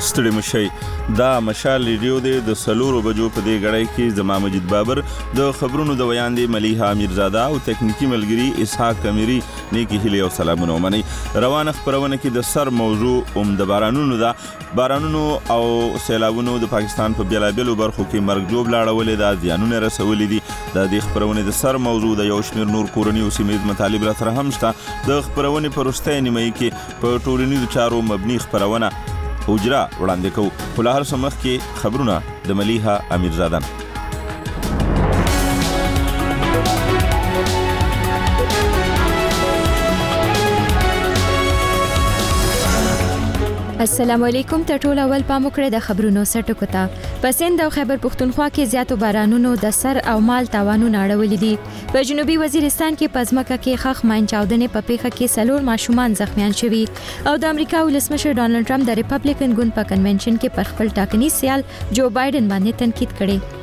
ستړي مشي. دا مشال ریډیو دی د 4 بجو په دې غړی کې زما مجید بابر د خبرونو د ویاندې ملیحه امیرزاده او تکنیکی ملګری اسحاق کمیری نیکی هیله او سلامونه ومني. روانه خبرونه کې د سر موضوع د بارانونو ده. بارانونو او سیلابونو د پاکستان په بیلابیلو برخو کې مرګ جوړ لاړولې ده، زیانونه رسولې دي. د دې خبرونه د سر موضوع د یو شمېر نور کورني او سیمه مطالب را سره هم شته. د خبرونه په وروستۍ نیمه کې په ټولنیزو چارو مبني خبرونه اجرا وړاندې کوو. خو له هر څه مخکې خبرونه د ملیحه امیرزاده. السلام علیکم. ته ټول اول پام وکړئ د خبرونو سرټکو ته. په سند او خیبر پختونخوا کې زیاتو بارانونو د سر او مال تاوانونه اړولې دي. په جنوبي وزیرستان کې پزماکه کې خخ ماین چاودنې په پیښه کې 4 ماشومان زخمیان شوي او د امریکا ولسمشر ډانلډ ټرمپ د ریپبلیکن ګوند په کنونشن کې پر خپل ټاکنیز سیال جو بایدن باندې تنقید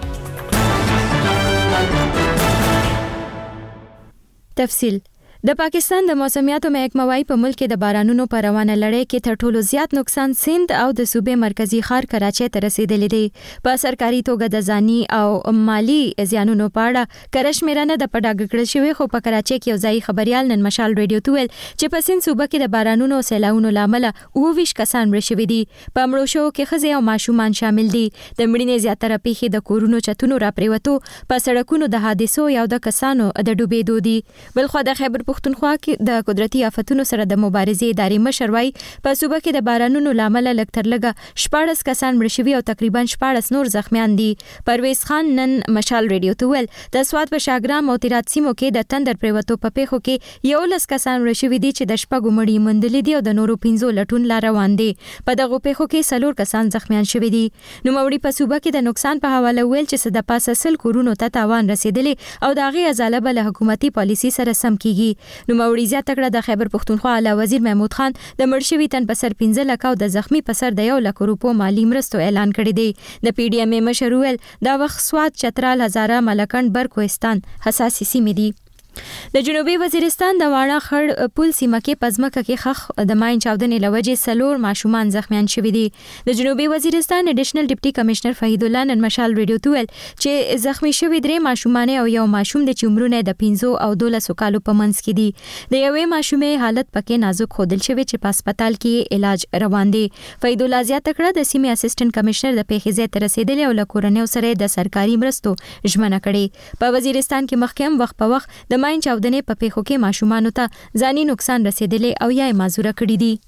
کړي. تفصیل د پاکستان د موسمیاتو محکمه وايي په ملک کې د بارانونو په روانه لړۍ کې تر ټولو زیات نقصان سند او د صوبې مرکزی ښار کراچۍ ته رسیدلی دی. په سرکاري توګه د ځاني او مالی زیانونو په اړه کرشمیرانه د پډاګ کړل شوی، خو په کراچۍ کې یو ځای خبريال نن مشال ریډیو ته ویل چې په سند صوبه کې د بارانونو او سیلاونو لامل 20 کسان مړ شوي دي. په مړو شوو کې ښځې او ماشومان شامل دي. د مړینې زیاتره پیښې د کورونو چتونو راپریوتو، په سړکونو د حادثو یا د کسانو د ډوبېدو دي. بلخو د خیبر پختونخوا کې د قدرتي آفتونو سره د مبارزې ادارې مشر وايي په صوبه کې د بارانونو لامل لږ تر لږه 14 کسان مړ شوي او تقریبا 14 نور زخمیان دي. پرویز خان نن مشال ریډیو ته ویل د سواد په شاګرام او تیرات سیمو کې د تندر پریوتو په پیښو کې 11 کسان مړ شوي دي چې د شپږو مړي موندلې دي او د نورو 15 لټون لا روان دي. په دغه پیښو کې 4 کسان زخمیان شوي دي. نو موري په صوبه کې د نقصان په حواله ویل چې د پاسه سل کورونو ته تاوان رسیدلی او د هغې ازاله بل حکومتي پالیسي سره سم کیږي. نو موري زیاته کړه د خیبر پختونخوا اعلی وزیر محمود خان د مړ شوي تن په سر 15 لک او د زخمی په سر د 1 لک روپو مالی مرستو اعلان کړی دی. د پی ډی ایم مشر ویل دا وخت سواد، چترال، هزاره، ملکند، برکوهستان حساسې سیمې دي. د جنوبي وزیرستان د واړه خړ پل سیمه کې پزماکه کې خخ د ماین چاودنې لوجې 4 ماشومان زخمیان شوي دي. د جنوبي وزیرستان اډیشنل ډیپټي کمشنر فهید الله نن مشال ریډیو ته ویل چې زخمی شوي 3 ماشومان او یو ماشوم د عمرونه د 15 او 12 کالو په منځ کې دي. د یوې ماشومې حالت پکې نازک ښودل شوی چې په هسپتال کې علاج روان دی. فهید الله زیاته کړه د سیمې اسسټنټ کمشنر د پیښې ځای ته رسیدلی او له کورنیو سره د سرکاري مرستو ژمنه کړې. په وزیرستان کې مخکې وخت په وخت د ماین چاودنې په پیښو کې ماشومانو ته ځاني نقصان رسیدلی او یا معذوره کړي دي.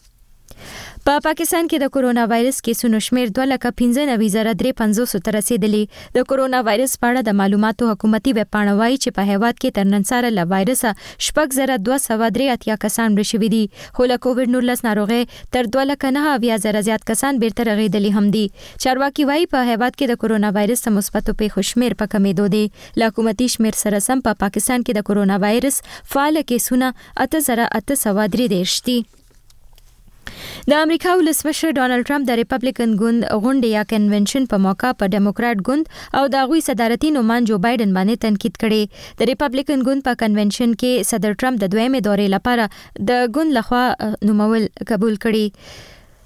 په پاکستان کې د کورونا وایرس کیسونو شمیر 2,95,350 ته رسیدلی. د کورونا وایرس په اړه د معلوماتو حکومتي ویب پاڼه وایي چې په هیواد کې تر نن سره له وایرسه 6,283 کسان مړ شوي دي، خو له کووډ 19 ناروغۍ تر 2,09,000 زیات کسان بیرته رغېدلي هم دي. چارواکي وایي په هیواد کې د کورونا وایرس څخه مثبتو پیښو شمیر په کمېدو دی. له حکومتي شمیر سره سم په پاکستان کې د کورونا وایرس فعال کیسونه 8,833 دي. د امریکا ولسمشر ډانلډ ټرمپ د ریپبلیکن ګوند غونډې یا کنونشن په موقع په ډیموکرات ګوند او د هغوی صدارتي نومان جو بایدن باندې تنقید کړي. د ریپبلیکن ګوند په کنونشن کې صدر ټرمپ د 2مې دورې لپاره د ګوند لخوا نومول قبول کړي.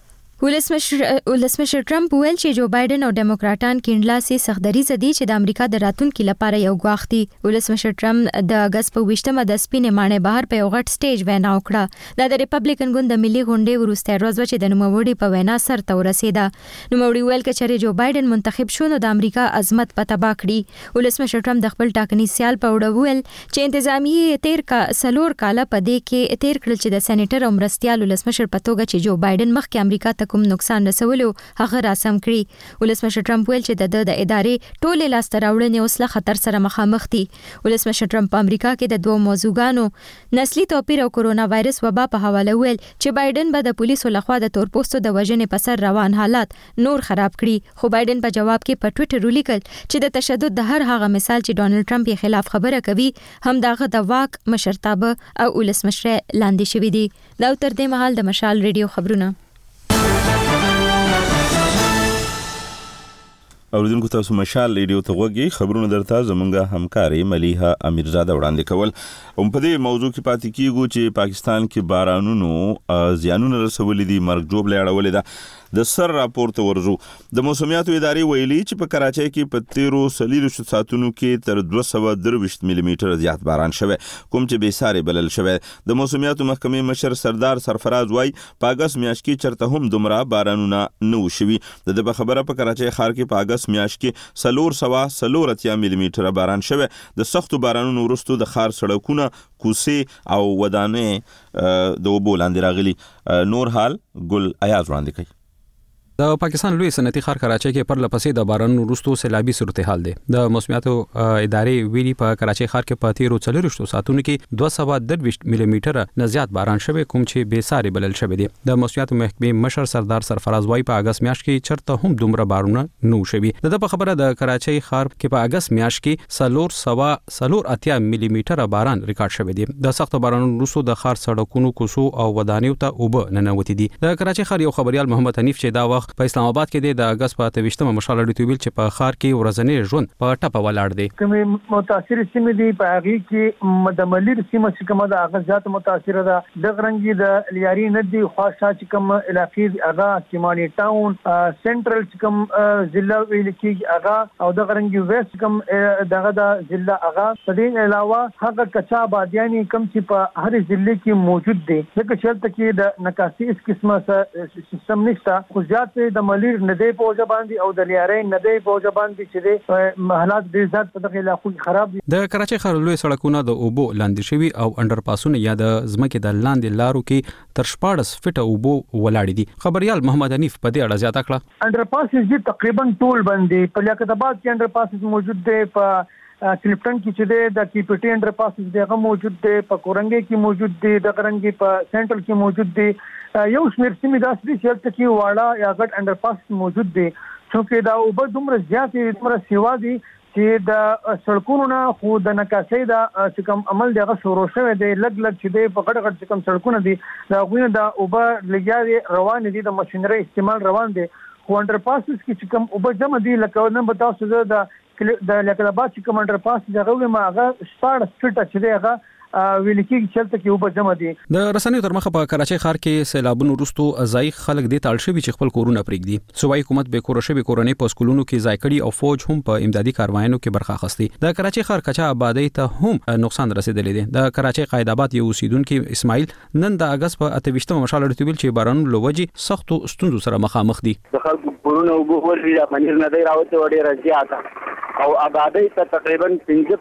ولسمشر ټرمپ ویل چې جو بایدن او ډیموکراټان کینډلاسي سختدریزه دي چې د امریکا د راتلونکي لپاره یو ګواښ دي. ولسمشر ټرمپ د اگست په 20مه د سپینې ماڼۍ بهر په یو غټ سټیج وینا وکړه. دا د ریپبلیکن ګوند د ملي غونډې وروسته ورځ چې د نوموړي په وینا سرته ورسېده. نوموړي ویل چې جو بایدن منتخب شو نو د امریکا عظمت په تباہ کړي. ولسمشر ټرمپ د خپل ټاکنیز سیال په وړاندې ویل چې انتظامیه 4 کاله په دې کې تیر کړل چې د سېنیټر او مرستيال ولسمشر په توګه چې جو بایدن مخکې امریکا ته کوم نقصان رسولو هغه راسم کړی. ولسمشر ټرمپ ویل چې د ادارې ټولې لاسته راوړنې اوس له خطر سره مخامخ دي. ولسمشر ټرمپ په امریکا کې د 2 موضوعګانو نسلي توپیر او کورونا وایرس وبا په حواله ویل چې بایدن به د پولیسو لخوا د تورپوستو د وژنې په سر روان حالات نور خراب کړي. خو بایدن په جواب کې په ټوئیټر ولیکل چې د تشدد د هر هغه مثال چې ډانلډ ټرمپ یې خلاف خبره کوي هم دغه د واک مشرتابه او ولسمشر لاندې شوی دی. دا تر دې مهال د مشال ریډیو خبرونه. اوریدونکو تاسو مشال ریډیو ته وګورئ خبرونه درته زمونږه همکاري ملیحه امیرزاده وړاندې کول په دې موضوع کې پاتې کیږو چې پاکستان کې بارانونو زیانونه رسولي دي مرګ جوړ لړولې ده د سر راپورته ورزو د موسمیاتو ادارې ویلي چې په کراچۍ کې په 13 ساعتونو کې تر 223 ملي میټر زیات باران شوه کوم چې بې ساري بلل شوه د موسمیاتو محکمې مشر سردار سرفراز وای په اگست میاشت کې چرته هم دومره بارانونه نه وشوي د خبره په کراچۍ ښار کې په اگست میاشت کې 330 ملي میټر باران شوه د سختو بارانونو وروسته د ښار سړکونه کوڅې او ودانې د اوبو لاندې راغلي نور حال ګل ایاز وړاندې کوي د پاکستان لوی صنعتي ښار کراچۍ کې پر لپسې د بارانونو وروسته سیلابي صورتحال دی د موسمیاتو ادارې ویلي په کراچۍ ښار کې په 13 ساعتونو کې 223 ملي میټر نه زیات باران شوی کوم چې بې ساري بلل شوی دی د موسمیاتو محکمې مشر سردار سرفراز وای په اگست میاشت کې چرته هم دومره بارونه نه شوی د خبره د کراچۍ ښار کې په اگست میاشت کې 380 ملي میټر باران ریکارډ شوی دی د سخت بارانونو وروسته د ښار سړکونو کوڅو او ودانیو ته اوبه ننوتې دي د کراچۍ ښار یو خبريال محمد حنیف چې دا په اسلام آباد کې د اگست په 28مه مشال اړیتو ویل چې په ښار کې ورځنی ژوند په ټپه ولاړ دی کوم متاثر سیمې دي په هغه کې د ملیر سیمه چې کومه د اغاز ذات متاثر ده د غرنګي د لیاري ندي خاصه چې کوم علاقې اغا کیمانی ټاون سنټرل چې کوم ضلع ویل کې اغا او د غرنګي ویست کوم دغه د ضلع اغا په دې علاوه هغه کچا بادیانی کوم چې په هر ضلع کې موجود دي لکه شرط کې د نکاسي اس قسمه سیستم نشته خو زیات د ملیر ندی په ځباندي او د لیاري ندی په ځباندي چې د حالات ډیر زیات په دغه علاقو کې خراب دي د کراچۍ ښار لوی سړکونه د اوبو لاندې شوي او انډر پاسونه یا د ځمکې د لاندې لارو کې تر 14 فټه اوبو ولاړ دي خبريال محمد حنیف په دې اړه زیاته کړه انډر پاسز دي تقریبا ټول باندې په لیاقت آباد کې انډر پاسز موجود دي په کلپټن کې چې د کیپټي انډر پاسز دغه موجود دي په کورنګي کې موجود دي د غرنګي په سنټرل کې موجود دي یو شمېر سیمې داسې چې هلته کې واړه یا غټ انډر پاس موجود دي چې دا اوبه دومره زیاتې دومره سیوا دي چې د سړکونو نه خو د نکاسۍ دا چې کوم عمل دغه شروع شوی دی لګ چې دی په غټ چې کوم سړکونه دي دا غوینه د اوبه لګیا روان دي د ماشينري استعمال روان دي خو انډر پاسز کې چې کوم اوبه جمع دي لکه نن به تاسو د لیاقت آباد چې کوم انډر پاس دغه ما هغه 14 فټه چې دی هغه ویل کېږي چې تلته کې اوبه جمع دي د رسنیو تر مخه په کراچۍ ښار کې سیلابونو وروسته ځای خلک د تاړ شوي چې خپل کورونه پرېږدي صوبایي حکومت به کور شوي کورنۍ په سکولونو کې ځای کړي او فوج هم په امدادي کاروایانو کې برخه اخیستي د کراچۍ ښار کچا آبادی ته هم نقصان رسیدلی دی د کراچۍ قائد آباد یو اوسیدونکو اسماعیل نن د اگست په 28مه مشال اړیتو ویل چې بارانونو لوجي سختو ستونزو سره مخامخ دي د خلکو کورونه وګورئ د منیر نه دی راوته وړي راځي او آبادی ته تقریبا 15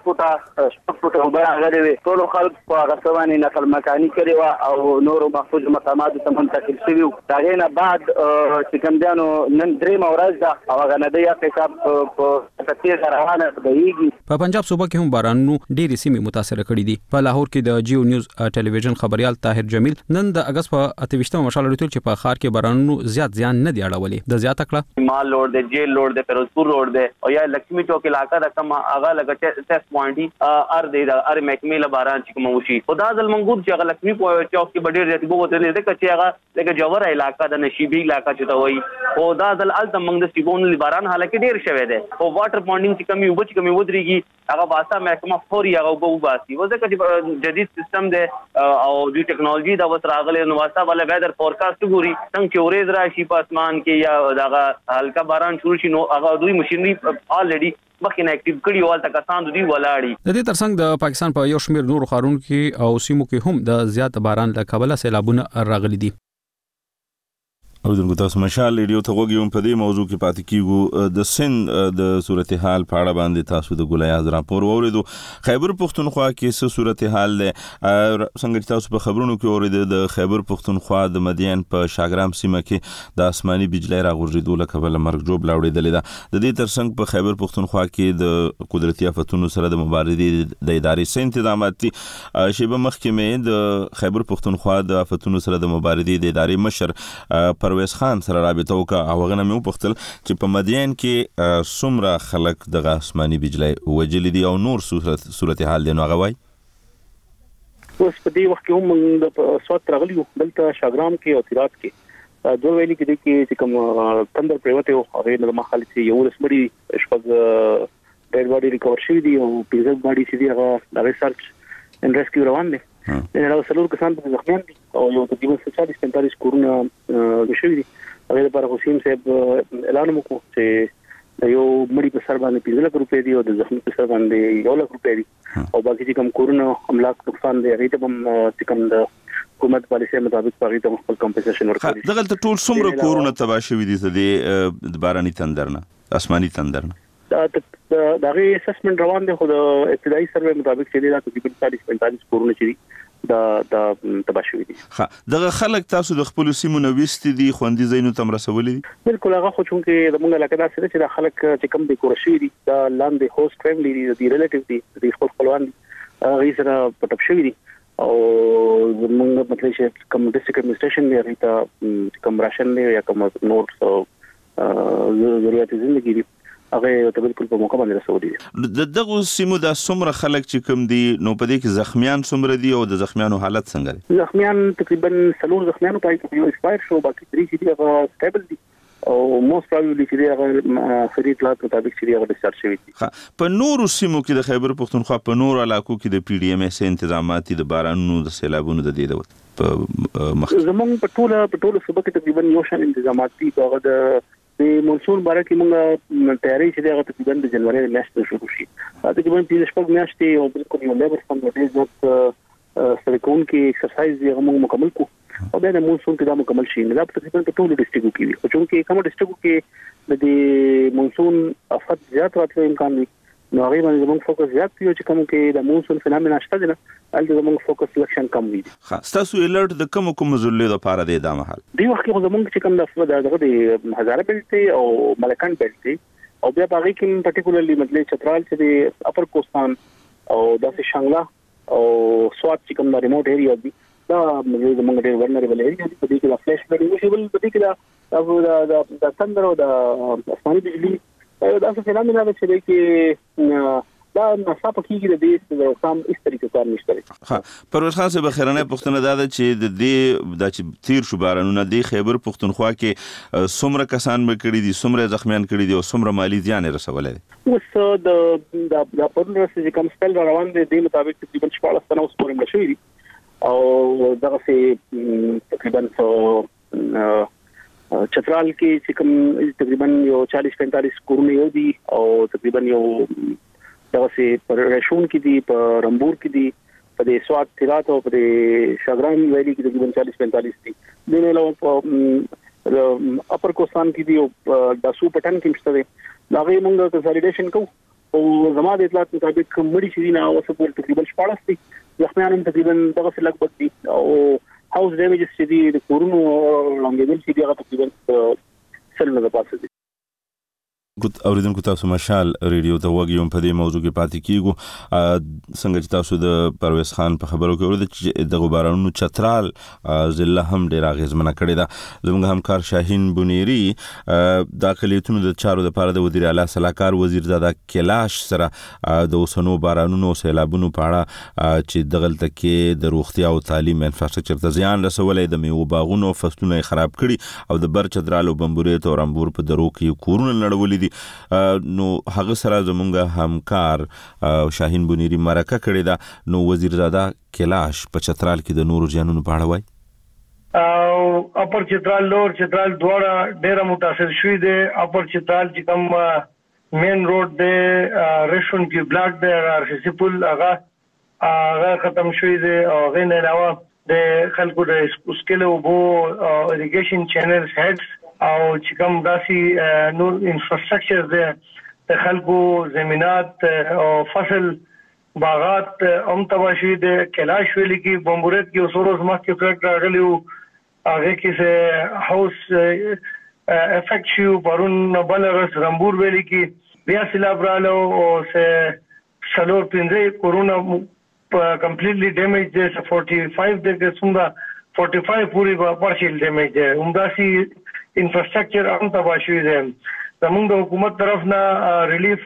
فوټه اوبه راغلي وي ټول خلک په غسواني نقل مکاني کړي او نورو محفوظ مقامات ته منتقل شوي دا نه بعد چې کوم دانو نن درې مورز دا او غنډي حساب په تیر روانه دیږي په پنجاب صوبه کې هم بارانونو ډېری سیمې متاثر کړي دي په لاهور کې د جیو نیوز ټلویزیون خبريال طاهر جمیل نن د اگست په 28مه مشال اړیتو چې په ښار کې بارانونو زیات زیان نه دی اړولې د زیاته کړه مال لوړ دی جیل لوړ دی فیروزپور لوړ دی او یا لکشمی چوک علاقہ د کم اغه لګ ټیسټ پوینټ ار دی ار محکمې له باران چې کوم وشي خدا ځل منګور چې هغه لکشمی چوک کې ډېر زیات بوته نه ده چې هغه لکه جوهر علاقہ د نشيبي علاقہ چې ته وایي خدا ځل ال تم منګ د سیبون باران حالکه ډېر شوه ده او واټر پونډینګ چې کمی وبچ کمی ودرېږي هغه واسطه محکمه فوري هغه وباسي وځکه چې جدید سیستم ده او د ټیکنالوژي د وسراغله نو واسطه ول ویدر فورکاست ګوري څنګه چې اورېز راشي په اسمان کې یا دغه هلکا باران شروع شي نو هغه دوی ماشينري الریډي مخینه اکټیو کړي او تل کسان دوی ولاړی د دې ترڅنګ د پاکستان په یو شمېر نورو ښارونو کې او سیمو کې هم د زیات باران له کبله سیلابونه راغلي دي او دغه تاسو مشال ریډیو ته وګورئ په دې موضوع کې پاتې کیږو د سند د صورتحال په اړه باندې تاسو د ګلایاز راپور اوریدو خیبر پختونخوا کې څه صورتحال ده څنګه چې تاسو په خبرونو کې اوریدل د خیبر پختونخوا د مدین په شاګرام سیمه کې د آسماني بجلی راغورځېدو له کبله مرګ جوړ لاوړېدل ده د دې ترڅنګ په خیبر پختونخوا کې د قدرتي آفتونو سره د مبارزې د ادارې سنتظامات شیبه محکمې د خیبر پختونخوا د آفتونو سره د مبارزې د ادارې مشر پرویز خان سره رابطه وکړه او هغه مې وپوښتل چې په مدین کې څومره خلک د آسماني بجلی وجلي دي او نور صورتحال دی نو هغه وایي اوس په دې وخت کې هم د سواد راغلیو دلته شاګرام کې او تیرات کې دوه ویلي کې کوم تندر پریوته او هغه نه مخالي چې یو لسمړي شپږ ډېر باډي ریکور شوی دي او پیزل باډي چې دی هغه د ریسرچ ان ریسکیو روان دي نو څلور کسان په ځخمیان دي او یو تقریبا 40-45 کورونه شوی دي هغه لپاره حسین صاحب اعلان وکړ چې یو مړي په سر باندې 15 لک روپۍ دي او د زخمی په سر باندې 1 لک روپۍ دي او باقي چې کوم کورونه املاک نقصان دي هغه ته هم کوم د حکومت پالیسي مطابق باغی ته خپل کمپنسیشن ورکړي دغه ټول څومره کورونه تباہ شوي دي د باراني تندرنه آسماني تندرنه دا غي اسسمنت روان دي خو د ابتدایي سروې مطابق چې دا تقریبا 40-45 کورونه چې دا تباہ شوي دي دغه خلک تاسو د خپل سیمو نوښتي دي خوندې زینو تم رسولې دي بالکل هغه خو چې د مونږ علاقه دا چې د خلک چې کم د کورشي دي دا لاندې هوست فیملی دي د ریلیټیو دي د خپلوان دي هغه سره پټپ شوي دي او موږ مطلب چې کوم ډیسټریکټ ایڈمنسټریشن دی هغه کوم راشن دی یا کوم نور ضرورت ژوندۍ دي هغه ته بالکل په موقع باندې رسولي دغه سیمو د څومره خلک چې کوم دي نو په دې کې زخمیان څومره دي او د زخمیانو حالت څنګه دي زخمیان تقریبا 3 زخمیانو پای کې یو ایکسپایر شو باقي 3 چې دي هغه سټیبل دي او موست پروبابلی چې هغه فري اطلاعات مطابق چې هغه ډیسچارج شوی دي په نورو سیمو کې د خیبر پختونخوا په نورو علاقو کې د پی ډی ایم اس انتظامات د بارانونو د سیلابونو د دې د زمونږ په ټوله صوبه کې تقریبا یو شان انتظامات دي هغه د مونسون باره کې موږ تیاری چې دغه تقریبا د جنوري میاشتې شروع شي تقریبا 15 میاشتې او بالکل یو لیبر فند ډېر زیات سلیکون کې ایکسرسایز یې موږ مکمل کو او بیا د مونسون کې دا مکمل شي نه تقریبا په ټولو ډیسټریکټو کې وي خو چې کوم ډیسټریکټو کې د مونسون افت زیات راتلو امکان وي نو هغه باندې موږ فوکس زیات کیو چې کوم کې د مونسون فینامنا شته دي الته موږ فوکس سلیکشن کم وي تاسو الرټ د کوم ضلع لپاره دی دا محل دی وخت کې موږ چې کوم د هزاره بیلټ او ملکان بیلټ او بیا باغی کې پرټیکولرلی مطلب چترال چې د اپر کوستان او داسې شانګلا او سوات چې کوم د ریموټ ایریا دي دا موږ ډېر ورنریبل ایریا دي په دې کې د فلیش باندې وشول په دې کې د تندر او د آسماني بجلی دا څه فینامنا چې دی کې دا نصاب کېږي د دې د روسام اس طریقې کار نشته پرویز خان صاحب خیرانه پښتنه دا چې د دې د تیر شو بارانونه د خیبر پښتونخوا کې څومره کسان مکړي دي څومره زخمیان کړي دي او څومره مالی زیان رسولې دي اوس د پرونس چې کوم سپل روان دي د مطابق تقریبا 14 سنه اوس پورې مشوي دي او دغه سي تقریبا چترال کې چې کوم تقریبا یو 40-45 کورونه یو دي او تقریبا یو دغه سي پر رشون کې دي په رمبور کې دي په دې سواد تیرات او په دې شاګران ویلي کې تقریبا 40-45 دي د نو له اپر کوستان کې دي او د سو پټن کې مشته دي لاغه موږ کنسالیډیشن کوو او زما د اطلاعات مطابق مړي شي نه اوس په تقریبا 14 دي ځخمیان تقریبا دغه څه لګ دي او هاوس ډیمیجز چې دي د کورونو لونګېدل چې دي هغه تقریبا سلنه د پاسه دي اوریدونکو تاسو مشال ریډیو ته وګیوم په دې موضوع کې پاتې کیږو څنګه چې تاسو د پرویز خان په خبرو کې ورته چې د غبارانو چترال ضلع هم ډیر اغیزمنه کړې ده زموږ همکار شاهین بنيري داخليتونو د چارو لپاره د وزیر اعلی صلاحکار وزیر زاده کلاش سره د اوسنو بارانونو سیلابونو په اړه چې دغلت کې د روغتیا او تعلیم انفراستراکچر ته زیان رسولې د میوه باغونو فصلونه خراب کړي او د بر چترال او بمبوري او رامبور په درو کې کورونه لړولې نو هغه سره زمونږ همکار شاهین بنيري مرکه کړې ده نو وزیر زاده کلاش په چترال کې د نورو جنونو په اړه وای او اپر چترال لور چترال دواړه ډېر متاثر شوي دي اپر چترال چې کوم مین روډ دی ریشون کې بلاک دی ارشي پل هغه ختم شوي دي او غیر نه علاوه د خلکو د اسکیل او بو اریګیشن چینلز هډز او چې کوم داسي نور انفراستراکچر دی د خلکو زمینات او فصل باغات هم تباشي د کلاش ویلي کې بمبورت کې اوسورو ما کې فلټ راغلی او هغه کې سه هاوس افیکټ شو پرون بلرس رمبور ویلي کې بیا سیلاب رالو او سه سلور پنځه کورونا کمپلیټلی ډیمیج دی 45 د څنګه 45 پوری پارشل ډیمیج دی همداسي انفراستراکچر هم تباہ شوی دی زموږ د حکومت طرف نه ریلیف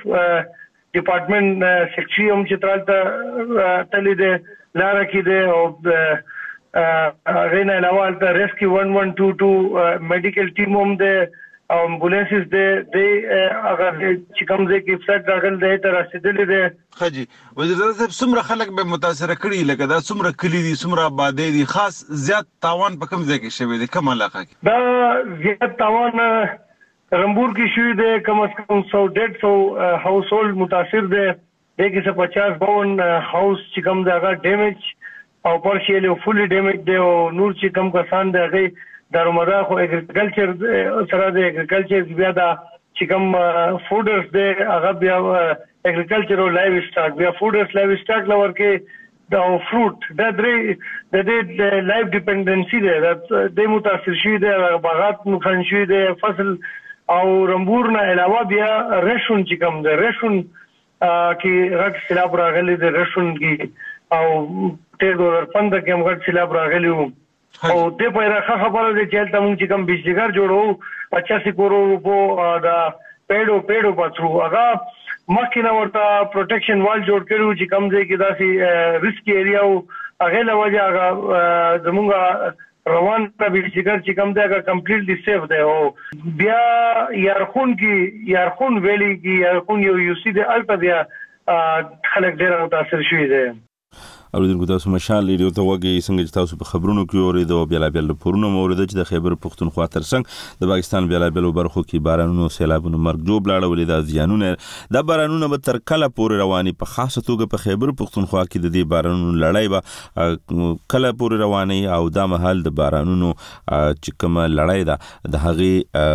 ډپارټمنټ سیکریټری هم چترال ته تللی دی لاره کې دی او غیر علاوه د ریسکیو 1122 میډیکل ټیم هم د امبولانسز د هغه چې کوم ځای کې فلټ راغل دی تر رسیدلې ده. خجی وزیر صاحب څومره خلک به متاثر کړي لکه دا څومره کلی دي څومره آبادی دي خاص زیات تاوان په کوم ځای کې شوی دی کوم علاقه کې؟ دا زیات تاوان رمبور کې شوی دی کم از کم 100-150 هاوس هولډ متاثر دی دغه 50-52 هاوس چې کوم دا ډیمیج او پارشلی او فولي ډیمیج دی او نور چې کوم کسان دی هغه دارومدار خو اګریکلچر سره د اګریکلچر بیا دا چې کوم فودرز دی هغه بیا اګریکلچر او لایو سټاک بیا فودرز لایو سټاک لور کې دا فروټ دا درې د لایف ډیپندنسي دی د متاثر شوی دی باغات نقصان شوی دی فصل او رمبور نه علاوه بیا ریشون چې کوم دی ریشون کې غټ سیلاب راغلی دی ریشون کې او 2015 کې هم غټ سیلاب راغلی وو او د پیراخه خبره ده چې تاسو چې کوم بجلیګر جوړو 85 کروڑ روپو دا پیډو پاترو هغه مخکې ورته پروټیکشن وال جوړ کړو چې کوم ځای کې داسي ریسکی ایریا او هغه لوجه هغه زمونږه روان ته بجلیګر چې کوم ځای کمپلیټلی سیف دی او بیا یارخون ویلي کې یارخون یو سی دی الټا بیا خلک ډیر متاثر شوي دي. اوریدونکو تاسو مشال ریډیو ته وګورئ څنګه چې تاسو په خبرونو کې اوریدو بیلابل پورونه مورید چې د خیبر پختونخوا ترڅنګ د پاکستان بیلابل برخو کې بارانونو سیلابونو مرګ جوړ لاړولې د زیانونه د بارانونو به تر کله پورې رواني په خاصه توګه په خیبر پختونخوا کې د دې بارانونو لړۍ به کله پورې رواني او د محل د بارانونو چې کومه لړۍ ده د هغه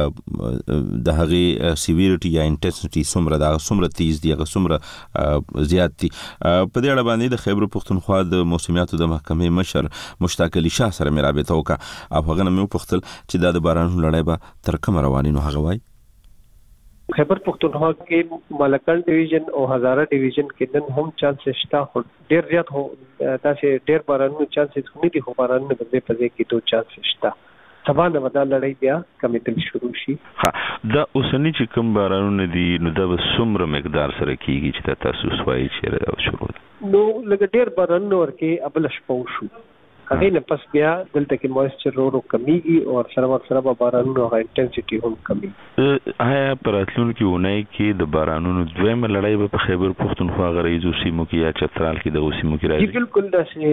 سیویریټي یا انټنسټي څومره تیز دی هغه څومره زیات دي په دې اړه باندې د خیبر پختونخوا د موسمیاتو د محکمې مشر مشتاق علي شاه سره مې رابطه وکړه او هغه نه مې وپوښتل چې دا د بارانونو لړۍ به تر کومه رواني نو هغه وایي خیبر پختونخوا کې مالکان ډیویژن او هزاره ډیویژن کې نن هم چانس شته ډیر زیات هو تاسو ډیر بارانونو چانس نه دي خو بارانونو په دې کې دوه چانس شته سبا نه ودا لړۍ بیا کمیدل شروع شي. دا اوسنی چې کوم بارانونه دي نو دا به څومره مقدار سره کیږي چې تاسو سوای چې شروع نو لکه ډیر بارانونه ورکه ابل شپو شو هغه نه پس بیا دلته کې مویسچر ورو کمیږي او سره به بارانونو غا انټنسټي هم کمی. آیا پراتلونکو ونای کې د بارانونو دویمه لړۍ په خیبر پختونخوا غریزو سیمو کې یا چترال کې د سیمو کې راځي؟ بالکل دا چې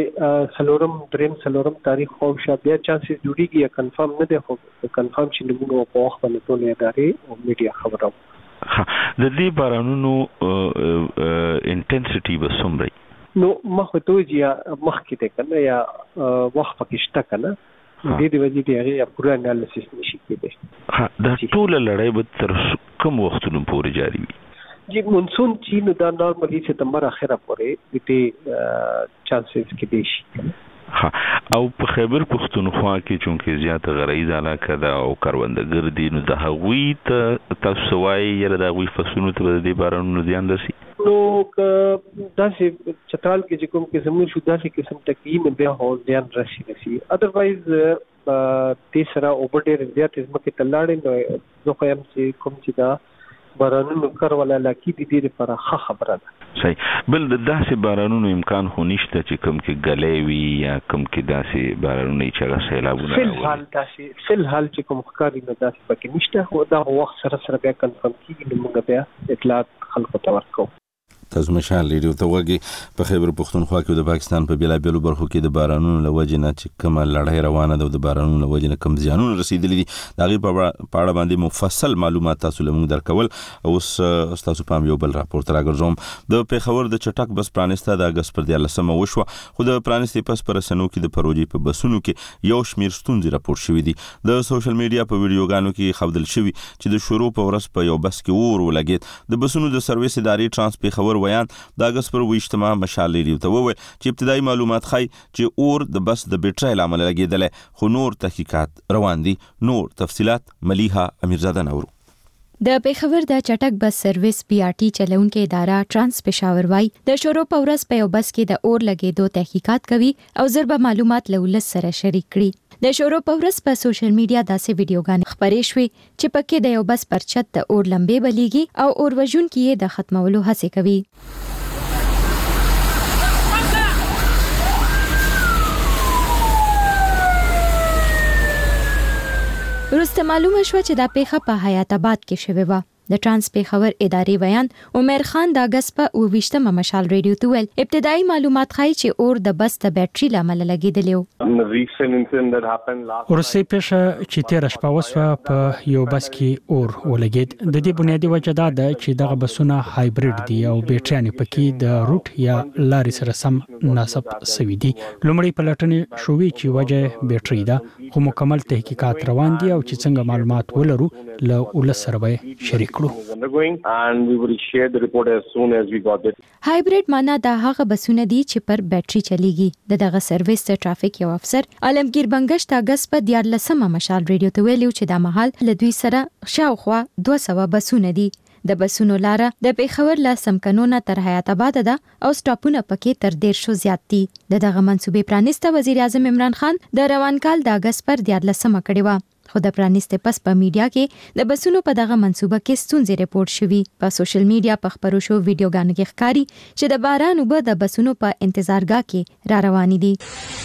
سلورم تاریخ خو شابه بیا چانسز جوړیږي یا کنفرم نه دی خو کنفرم چې موږ په وخت باندې ټول ادارې او میډیا خبرو د دې بارانونو انټنسټي به څومره نو مخه توجیا مخکې ته کنه یا وخت پکشته کنه دې وجې دی هغه پوره انالیسس نشي کېدای. دا ټول لړۍ به تر کوم وختونو پورې جاری وي؟ جی مونسون چې نو دا نارملی سپتمبر اخره پورې دې چانسز کې دي شي. او په خیبر پختونخوا کې چونکه زیات غریز علاقه ده او کروندګر دي نو د هغوی ته تاسو وایي یره د هغوی فصلونو ته د بارانونو زیان رسي؟ نو داسې چترال کې چې کوم قسم شو داسې قسم تکوین بیا هو زیان رسي ادروایز تیسرا اوبر ډیر زیات ځمکې ته لاړې نو زه خو هم چې کوم چې دا بارانونو کار ولا لکې دي لپاره ښه خبره ده. صحیح. بل د داسې بارانونو امکان خو نشته چې کوم کې غلې وي یا کوم کې داسې بارانونه چې هغه سیلابونه فل حال چې کوم ښکاری نه داسې پکې نشته خو دا وخت سره بیا کنفرم کیږي نو موږ بیا اطلاعات خلکو ته ورکو. تاسو مشال ریډیو ته وګورئ په خیبر پختونخوا کې د پاکستان په بیلابلو برخو کې د بارانونو لوجې نه چې کومه لړۍ روانه ده او د بارانونو لوجې نه کوم زیانونه رسیدلي دي د هغې په اړه باندې مفصل معلومات تاسو له موږ درکول. اوس ستاسو پام یو بل راپور ته راګرځوم. د پیښور د چټک بس پرانسته د اګست پر 13 وشوه خو د پرانستې پس پر رسنیو کې د پروژې په بسونو کې یو شمیر ستونزې راپور شوې دي. د سوشل میډیا په ویډیوګانو کې ښودل شوي چې د شروع په ورځ په یو بس کې اور ولګېد. د بسونو د سرویس ادارې ترانس پیښور ویان د اګست پر 28 مشال ریډیو ته وویل چې ابتدایي معلومات ښایي چې اور د بس د بیټرۍ له امله لګېدلی خو نور تحقیقات روان دي. نور تفصیلات ملیحه امیرزاده نورو. د پیښور د چټک بس سرویس پی آر ټي چلونکو اداره ترانس پېښور وايي د شروع په ورځ په یو بس کې د اور لګېدو تحقیقات کوي او ضرب معلومات له ولس سره شریک کړي. د شروع په ورځ په سوشل میډیا داسې ویډیوګانې خپرې شوې چې پکې د یو بس پر چت د اور لمبې بلیږي او اور وژونکي یې د ختمولو هڅې کوي. وروسته معلومه شو چې دا پیښه په حیات آباد کې شوې و. د ترانس پیښور ادارې بیان عمر خان د اگست په 28مه مشال ریډیو ته ویل ابتدایي معلومات ښایي چې اور د بس د بیټري لامل لګیدلی و. ورسې پیښه چې تیر شپه وسوه په یو بس کې اور ولګید. د دې بنیادی وجه دا ده چې دغه بسونه هایبرید دي او بیټریانې پکې د روټ یا لارې سره سم ناسب سوي دي. لومړی پلټنې شوې چې وجه بیټري ده خو مکمل تحقیقات روان دي او چې څنګه معلومات ولرو له ولس سره به شریک هایبرید معنا دا هغه بسونه دي چې پر بیټري چلیږي. دغه سرویس ته ټرافیک یو افسر علمگیر بنگش د اگست په 14مه مشال ریډیو ته ویلو چې دا مهال له دوی سره شاوخوا 200 بسونه دي. د بسونو لاره د پیښور له سمکنونه تر حیات آباد ده او سټاپونه پکې تر 150 زیات دي. دغه منصوبې پرانیسته وزیر اعظم عمران خان د روان کال د اگست پر 14مه کړی و. خو د پرانیسته پس په میډیا کې د بسونو په دغه منصوبه کې ستونزې ریپورت شوي. په سوشل میډیا په خبرو شو ویډیوګانو کې ښکاري چې د باران اوبه د بسونو په انتظارګاه کې را روانې دي.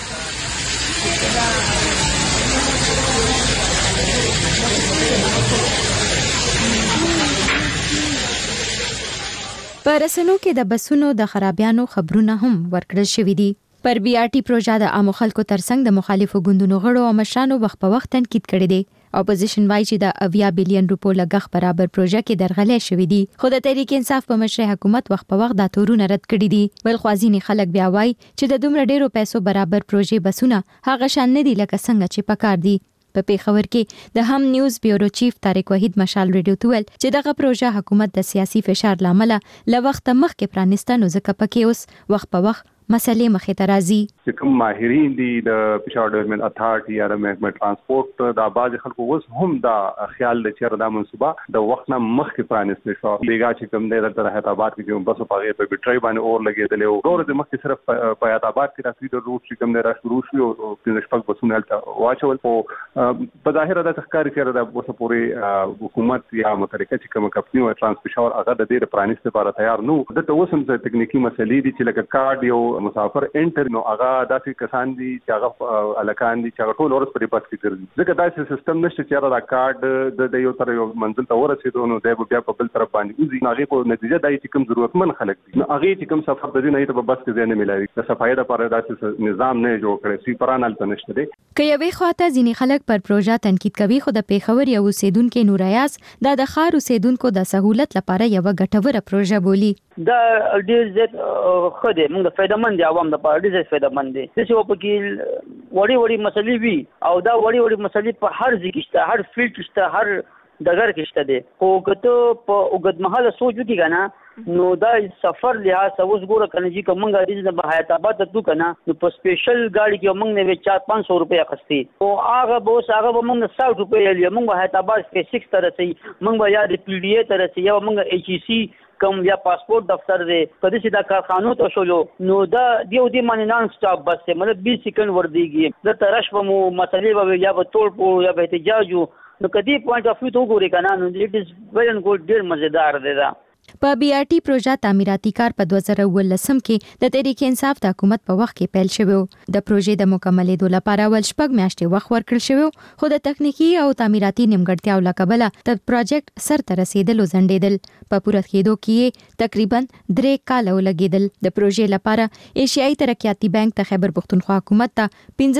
په رسنیو کې د بسونو د خرابیانو خبرونه هم ورکړل شوي دي. پر بي آر ټي پروژه د عامو خلکو ترڅنګ د مخالفو ګوندونو غړو او مشرانو وخت په وخت تنقید کړی دی. اپوزیشن وايي چې د 80 بلین روپو لګښت برابر پروژه کې درغلې شوې دي. خو د تحریک انصاف په مشر حکومت وخت په وخت دا تورونه رد کړي دي. بل خوازینی خلک بیا وايي چې د دومره ډیرو پیسو برابر پروژې بسونه هغه شان نه دي لکه څنګه چې پکار دي. په پیښور کې د هم نیوز بیورو چیف طارق وحید مشال ریډیو ته ویل چې دغه پروژه حکومت د سیاسي فشار لامل له وخت مخکې پرانیسته نو ځکه پکې اوس وخت په وخت مسلې مخې ته راځي. چې کوم ماهرین دي د پېښور ډیولپمنٹ اتھارټي یا د محکمه ترانسپورت د بعض خلکو اوس هم دا خیال د چیرې دا منصوبه د وخت نه مخکې پرانیستل شو. بیګا چې کوم دی د حیات آباد کې کوم بس په هغه په بیټري باندې اور لګېدل او ډور د مخکې صرف په حیات آباد کې راځي د روټ چې کوم دی را شروع شو او د شپږ بسونه هلته واچول. او په ظاهر د تخکاری چې د اوسه پورې حکومت یا متحرکه چې کوم کمپنی او ترانس پېښور هغه د دې پرانیست لپاره تیار نو. د اوسم څه تکنیکی مسلې دي چې لکه کارډ یو مسافر انټر نو هغه داسې کسان دي چې هغه الکان دي چې هغه ټول ورس په بس کې ګرځي. ځکه داسې سیستم نشته چې دا کارډ د یو تر یو منزل ته ورسېدو نو د بیا په بل طرف باندې وزي. هغه په نتیجه دای چې کوم ضرورتمن خلک دي نو هغه چې کوم سفر د دې نه ته بس کې نه ملایي. د صفایي لپاره داسې نظام نه جوړ کړی چې پرانل ته نشته دي. که یوې خواته ځینې خلک پر پروژه تنقید کوي خو د پیښور یو اوسیدونکو نور ایاز د خار اوسیدونکو د سہولت لپاره یو ګټوره پروژه بولی. دا ډیر زیات خدای موږ د فایده مند عوام د پاره ډیر فایده مند دي. چې په کې وړي مسلې وي او دا وړي مسلې په هر ځای کې شته، هر فیلډ کې شته، هر دغه کې شته دي. خو کته په اوږدمهاله سوچ وکړي کنه نو دا سفر لحاظ اوس ګوره کنه چې کومه د حیات آباد ته کنه نو په سپیشل گاڑی کې موږ نه 400-500 روپیا اخستي او هغه به موږ 100 روپیا لې موږ حیات آباد کې 6 طرح سي موږ یا د پی ډی ای طرح سي یا موږ ایچ ای سی کوم یا پاسپورت دفتر دی کله چې دا کارخانو ته شولو نو دا دیو دی باندې نان سټاپ بس مطلب 20 سکند وردیږي د ترش په مو مسلې به یا به ټول پو یا به احتجاج نو کدی پوینټ اف ویو ته وګورئ کنه نو اټ از ویری ګډ ډیر مزیدار دی دا. په بي آر ټي پروژه تعمیراتي کار په 2019 کې د تحریک انصاف د حکومت په وخت کې پیل شوی. د پروژې د مکملېدو لپاره ول شپږ میاشتې وخت ورکړل شوی خو د تخنیکی او تعمیراتي نیمګړتیاو لکبله د پروجیکټ سر ته رسیدل او ځنډیدل. په پوره کېدو کې تقریبا 3 کال ولګیدل. د پروژې لپاره ایشیایي ترقیاتي بانک ته خیبر پښتونخوا حکومت ته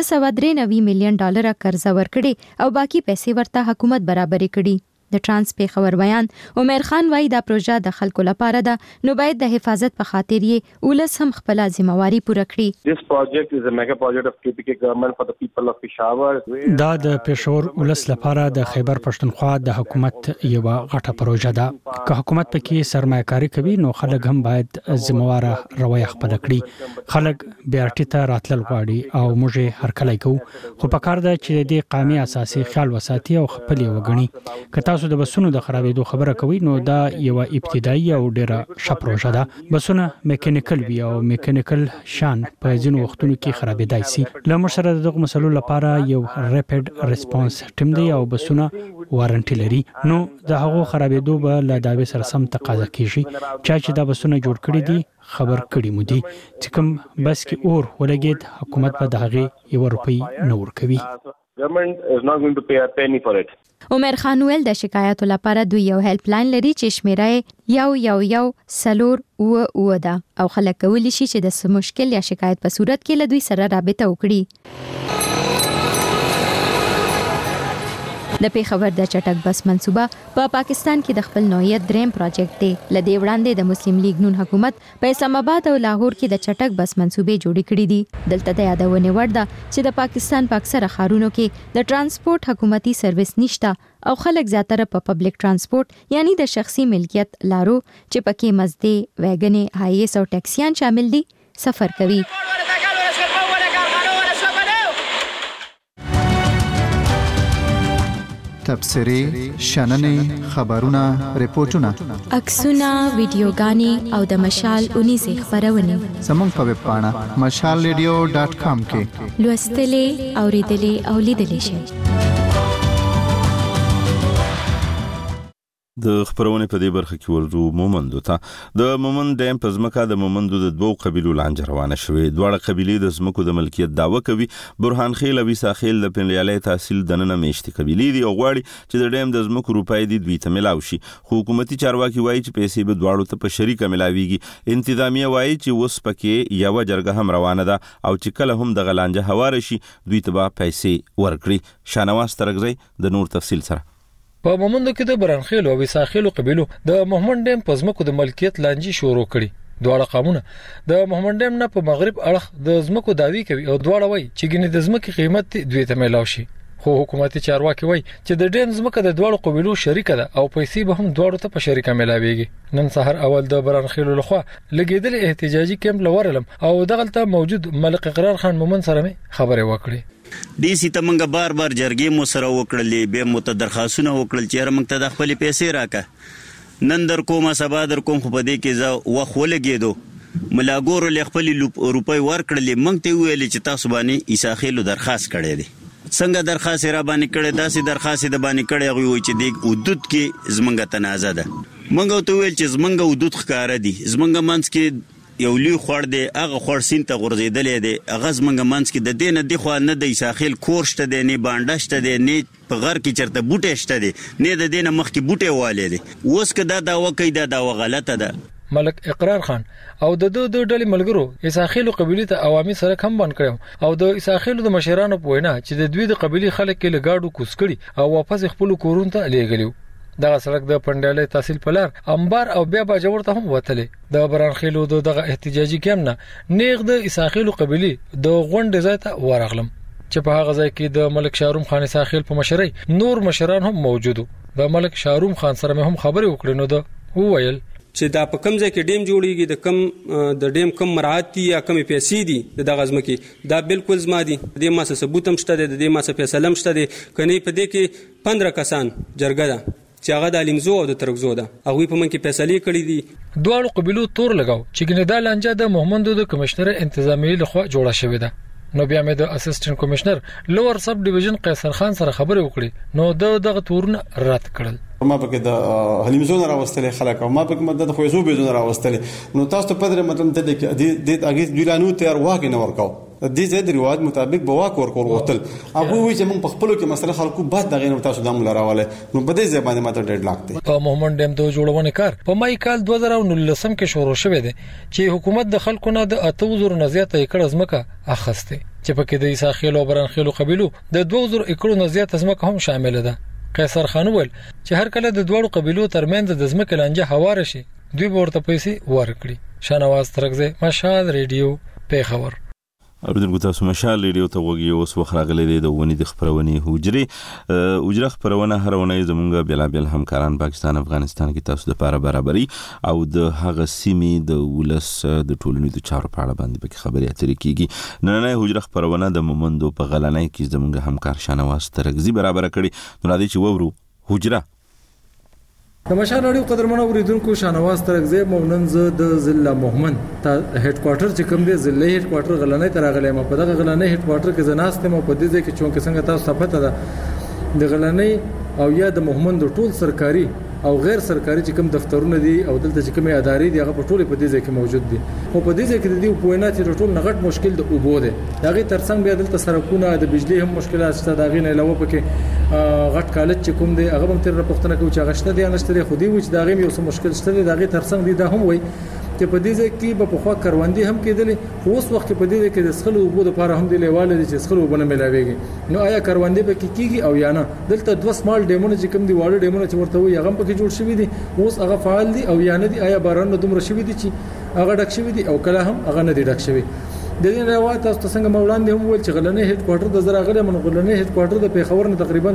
$593 میلیون قرضه ورکړي او باقی پیسې ورته حکومت برابرې کړي. د ترانس پیښور بیان عمر خان وايي دا پروژه د خلکو لپاره ده نو باید د حفاظت په خاطر یې ولس هم خپل ځمواري پوره کړي. This project is a mega project of KPK government for the people of Peshawar. دا د پېښور ولس لپاره د خیبر پښتونخوا د حکومت یو غټه پروژه ده. که حکومت پکې سرمایه‌کاري کوي نو خلک هم باید ځمواره رویه خپل کړي. خلک بي آر ټي ته راتلل غواړي او موږ هر کله کوو خو په کار ده چې د قومي اساسي خیال وساتي او خپل وګڼي. که تاسو د بسونو د خرابېدو خبره کوي نو دا یو ابتدایي او ډیره ښه پروژه ده. بسونه میکانیکل وي او میکانیکل شان په ځینو وختونو کې خرابېدای شي. له موږ سره دغه مسلو لپاره یو ریپډ ریسپانس ټیم دی او بسونه وارنټي لري نو د هغو خرابېدو به له داوی سره سم تقاضا کیږي. چې دا بسونه جوړ کړي دي خبر کړي مو دي چې کوم بس کې اور ولګید حکومت په دغه 1 روپۍ نه ورکوي. Government is not going to pay a penny for it. عمر خان ویل د شکایتو لپاره دوی یو هیلپ لاین لري چې شمیره یو سلور او ده او خلک کولی شي چې د مشکل یا شکایت په صورت کې له دوی سره رابطه وکړي. د پیښور د چټک بس منصوبه په پاکستان کې د خپل نوعیت دریم پروجیکټ دی. لدې وړاندې د مسلم لیگ نون حکومت په اسلام آباد او لاهور کې د چټک بس منصوبې جوړې کړې دي. دلته د یادونه وړ ده چې د پاکستان په اکثره ښارونو کې د ترانسپورت حکومتي سرویس نشته او خلک زیاتره په پبلک ترانسپورت یعنی د شخصي ملکیت لارو چې پکې مزدې، ویګنې، هایس او ټیکسیان شامل دي سفر کوي. تبصرې، شننې، خبرونه، ریپورتونه، عکسونه، ویډیوګانې او د مشال 19 خبرونه زموږ په ویب پاڼه mashalradio.com کې لوستلې، اوریدلې او لیدلې شئ. د خبرونه په دې برخه کې ورزو مومندو ته د مومند ډیم په ځمکه د مومندو د دوو قبیلو لانجه روانه شوې. دواړه قبیلې د ځمکو د ملکیت دعوه کوي. برهان خیل او عیسی خیل د پنلیالي تحصیل دننه میشتي قبیلې دي او غواړي چې د ډیم د ځمکو روپۍ دي دوی ته ملاوي شي. خو حکومتي چارواکي وایي چې پیسې به دواړو ته په شریکه ملاويږي. انتظامیه وایي چې وس پکې یو جرګه هم روانه ده او چې کله هم د غلانجه هوار شي دوی ته به پیسې ورکړي. شانواز ترغزی د نور تفصیل سره. په مومندو کې د برانخیل او وساخیل قبیلو د محمد ډیم په ځمکو د ملکیت لانجې شروع کړي. دواړه قومونه د محمد ډیم نه په مغرب اړخ د ځمکو دعوی کوي او دواړه وایي چې ګنې د ځمکې قیمت دوی ته ملاوي شي. خو حکومتي چارواکي وایي چې د ډیم ځمکه د دواړو قبیلو شریکه ده او پیسې به هم دواړو ته په شریکه ملاويږي. نن سحر اول د برانخیل لخوا لګیدل احتجاجي کیمپ لورلم او دغلته موجود ملک اقرار خان مومن سره خبرې وکړې. ډي سي ته منګه بار جرګې مو سره وکړلې، به مو ته درخواستونه وکړل چې موږ ته د خپل پیسې راکړه. نن در کومه سبا در کوم خو په دې کې زه وخت ولګېدو ملاګورو ل خپل روپۍ ورکړلې. موږ ته ویل چې تاسو باندې عیساخیلو درخواست کړی دی. څنګه درخواست را باندې کړی؟ داسې درخواست د باندې کړی غوي چې د حدود کې زمنګ تنازع ده. موږ ته ویل چې زمنګ حدود ښکار دي، زمنګ منځ کې یو لوی خور دی، هغه خور سین ته غورځېدلې دی. هغه زمنګ منځ کې د دینه دی خو نه د عیساخیل کور شته دی، نه بانډه شته دی، نه په غر کې چرته بوټه شته دی، نه د دینه مخ کې بوټه والي دی. اوس که دا داوا کوي دا داوا غلطه ده. ملک اقرار خان او د ډلې ملګرو عیساخیل قبیلې ته عوامي سره کم بند کړو او د عیساخیل د مشرانو په وینا چې د دوی د قبیلې خلک کې لګاډو کوس کړي او واپس خپل کورونو ته لېږلیو. دغه سړک د پنډیالي تحصیل پلار انبار او بیا باجوړ ته هم وتلې. د برانخیلو دغه احتجاجي کیمپ نه نیغ د عیساخیل قبیلې د غونډې ځای ته ورغلم چې په هغه ځای کې د ملک شاروم خان عیساخیل په مشرۍ نور مشران هم موجودو. د ملک شاروم خان سره هم خبرې وکړې نو د وویل چې دا په کم ځای کې ډیم جوړیږي، د ډیم کم مراعات دي یا کم پیسې دي د غزمه کې دا بالکل زما دي. د ما څه ثبوت هم شته، د ما څه فیصله هم شته. کني په دې کې 15 کسان جرګه ده چې هغه د لیمزو او د ترکزو ده، هغه په من کې فیصله کړې دي. دواړو قبیلو تور لگاو چې ګنې دا لانجه د محمد د کمشنر انتظامی لخوا جوړه شوې ده. نو بیا مې د اسسټنټ کمشنر لوور سب ډیویژن قیصر خان سره خبرې وکړې نو دغه تورونه رد کړل. ما پکې د حلیمزون راوستلې خلک او ما پکې مدد خو یزو بيزون راوستلې. نو تاسو په دې مطلب ته د اګیز ګلانو تیار واګ نه ورکاو د دې ځای د ریواج مطابق به واک ورکول وتل. هغه وی چې موږ په خپل کې مسله خلکو بعد دغه نو تاسو د موږ راواله نو په دې ځای باندې ماته ډېر لاګ دی. محمد ډیم د جوړونې کار په مای کال 2019 کې شروع شوه دی چې حکومت د خلکو نه د 8000 نه زیات ایکړ ځمکه اخسته چې پکې د عیساخیل او برانخیل قبیلو د 2000 ایکړو نه زیات ځمکه هم شامل ده. قیصر خان وویل چې هر کله د دوړو قبیلو ترمنځ د ځمکې لانجه هوار شي دوی ورته پیسې ورکړي. شانواز ترغزی، مشال ریډیو، پیښور. اوریدونکو تاسو مشال ریډیو ته وګورئ. اوس وخت راغلی دی د ونې د خبرونې حجره خبرونه هر ونې زمونږ بلابل همکاران پاکستان افغانستان کې تاسو د لپاره برابرۍ او د هغه سیمې د ولس د ټولنې د چارو په اړه باندې پکې خبرې اترې کیږي. نننۍ حجره خبرونه د مومندو په غلنۍ کې زمونږ همکار شانواز ترغزی برابر کړي. نو راځي چې وورو حجره. د مشال راډیو قدرمنو اوریدونکو، شانواز ترغزی مونن ز د ضلع محمد ته هډ کوارټر چې کوم دی ضلع هډ کوارټر غلنۍ ته راغلی. ما په دغه غلنۍ هډ کوارټر کې زناستم او په دې ځای کې چونکه څنګه تاسو صفته ده د غلنۍ او یا د محمد ټول سرکاري او غیر سرکاري چې کوم دفترونه دي او دلته چې کوم ادارې دي هغه په ټوله په دې ځای کې موجود دي. خو په دې ځای کې د دې پوینات ټول نغټ مشکل د اوبو دی. دغه ترڅنګ بیا دلته سرکونه د بجلی هم مشکلات شته. دغه نه علاوه پکې غټ کالج چې کوم دی هغه هم تر پښتنه کوي چې هغه شته دی نشته خو دی و چې دغه یو څه مشکل شته دی. دغه ترڅنګ دی دا هم وای چې په دې ځای کې په خوا کروندې هم کېدلې خو اوس وخت په دې ځای کې د سخلو اوبو لپاره هم دی لیواله دي چې سخلو اوبو نه ملاويږي. نو آیا کروندې به کېږي او یا نه؟ دلته 2 سمال ډیمونه چې کوم دی واړه ډیمونه چې ورته وي هغه پکې جوړ شوی دي اوس هغه فعال دي او یا نه دي؟ آیا باران دومره شوی دي چې هغه ډک شوی دي او کله هم هغه نه دي ډک شوی؟ د دې روایت تاسو څنګه مولانا هم ویل چې غلنې هډ کوارټر د زراغله من غلنې هډ کوارټر د پیښور نه تقریبا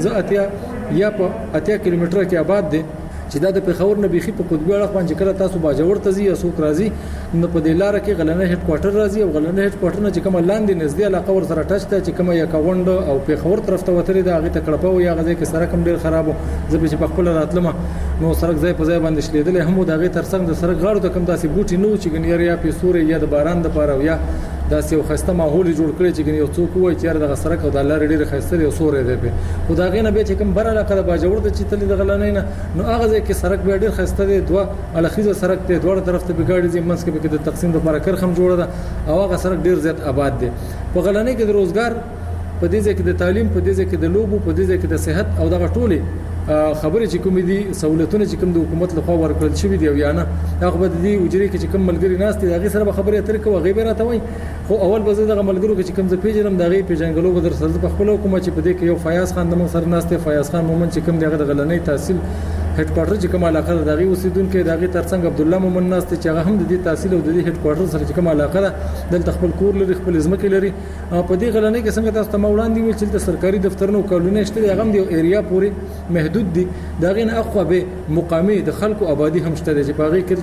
15 یا په 80 کیلومتره کې آباد دي چې دا د پیښور نه بيخي په قطبي اړه باندې کله تاسو باجوړ ته ځي یا څوک راځي نو په دې لار کې غلنې هډ کوارټر راځي او غلنې هډ کوارټر نه چې کوم لاندې نږدې علاقه ور سره ټچ ته چې کوم یا کاوند او پیښور طرف ته وتري دا هغه تکړه یا غځي کې سره کوم ډیر خرابو زه به په خپل راتلم نو سرک ځای په ځای باندې شلیدل هم د هغه ترڅنګ د سرک غاړو ته کوم داسې بوټي نو چې ګنیر یا په سوري یا د باران د پاره یا داسې یو خسته ماحول جوړ کړی چې یو څوک وای چې د سرک او د لارې ډیره خسته یو سوري دی په خدای نه به چې کوم بر علاقه د باجوړ ته چې تل د غلنې نه نو هغه ځای کې سرک به ډیر خسته دی دوه الخیزه سرک ته دوه طرف ته بګاړي زی منځ کې د تقسیم لپاره کرخم جوړه ده او هغه سرک ډیر زیات آباد دی. په غلنې کې د روزګار په دې ځای کې د تعلیم په دې ځای کې د لوبو په دې ځای کې د صحت او دغه ټولي خبرې چې کوم دي سہولتونه چې کوم د حکومت لخوا ورکړل شوی دی او یا نه هغه به د دې وجري کې چې کوم ملګری ناس دي هغه سره به خبرې اترې کوي غیبه راته وای خو اول به دغه ملګرو کې چې کوم ز پیژنم دغه پیژنګلو به در سره په خپل حکومت چې په دې کې یو فیاض خان د مون سره ناس ته فیاض خان مومن چې کوم دغه د غلنۍ تحصیل هډ کوارټر چې کوم علاقه ده دغه اوسیدونکو دغه ترڅنګ عبد الله مومن ناس ته چې هغه هم د دې تحصیل او د دې هډ کوارټر سره چې کوم علاقه ده دلته خپل کور لري خپل ځمکه لري په دې غلنۍ کې څنګه تاسو ته مولانا دی ویل چې د سرکاري دفترونو کولونه شته هغه هم د ایریا پورې محدود دي دغه نه اخو به مقامي د خلکو آبادی هم شته چې په هغه کې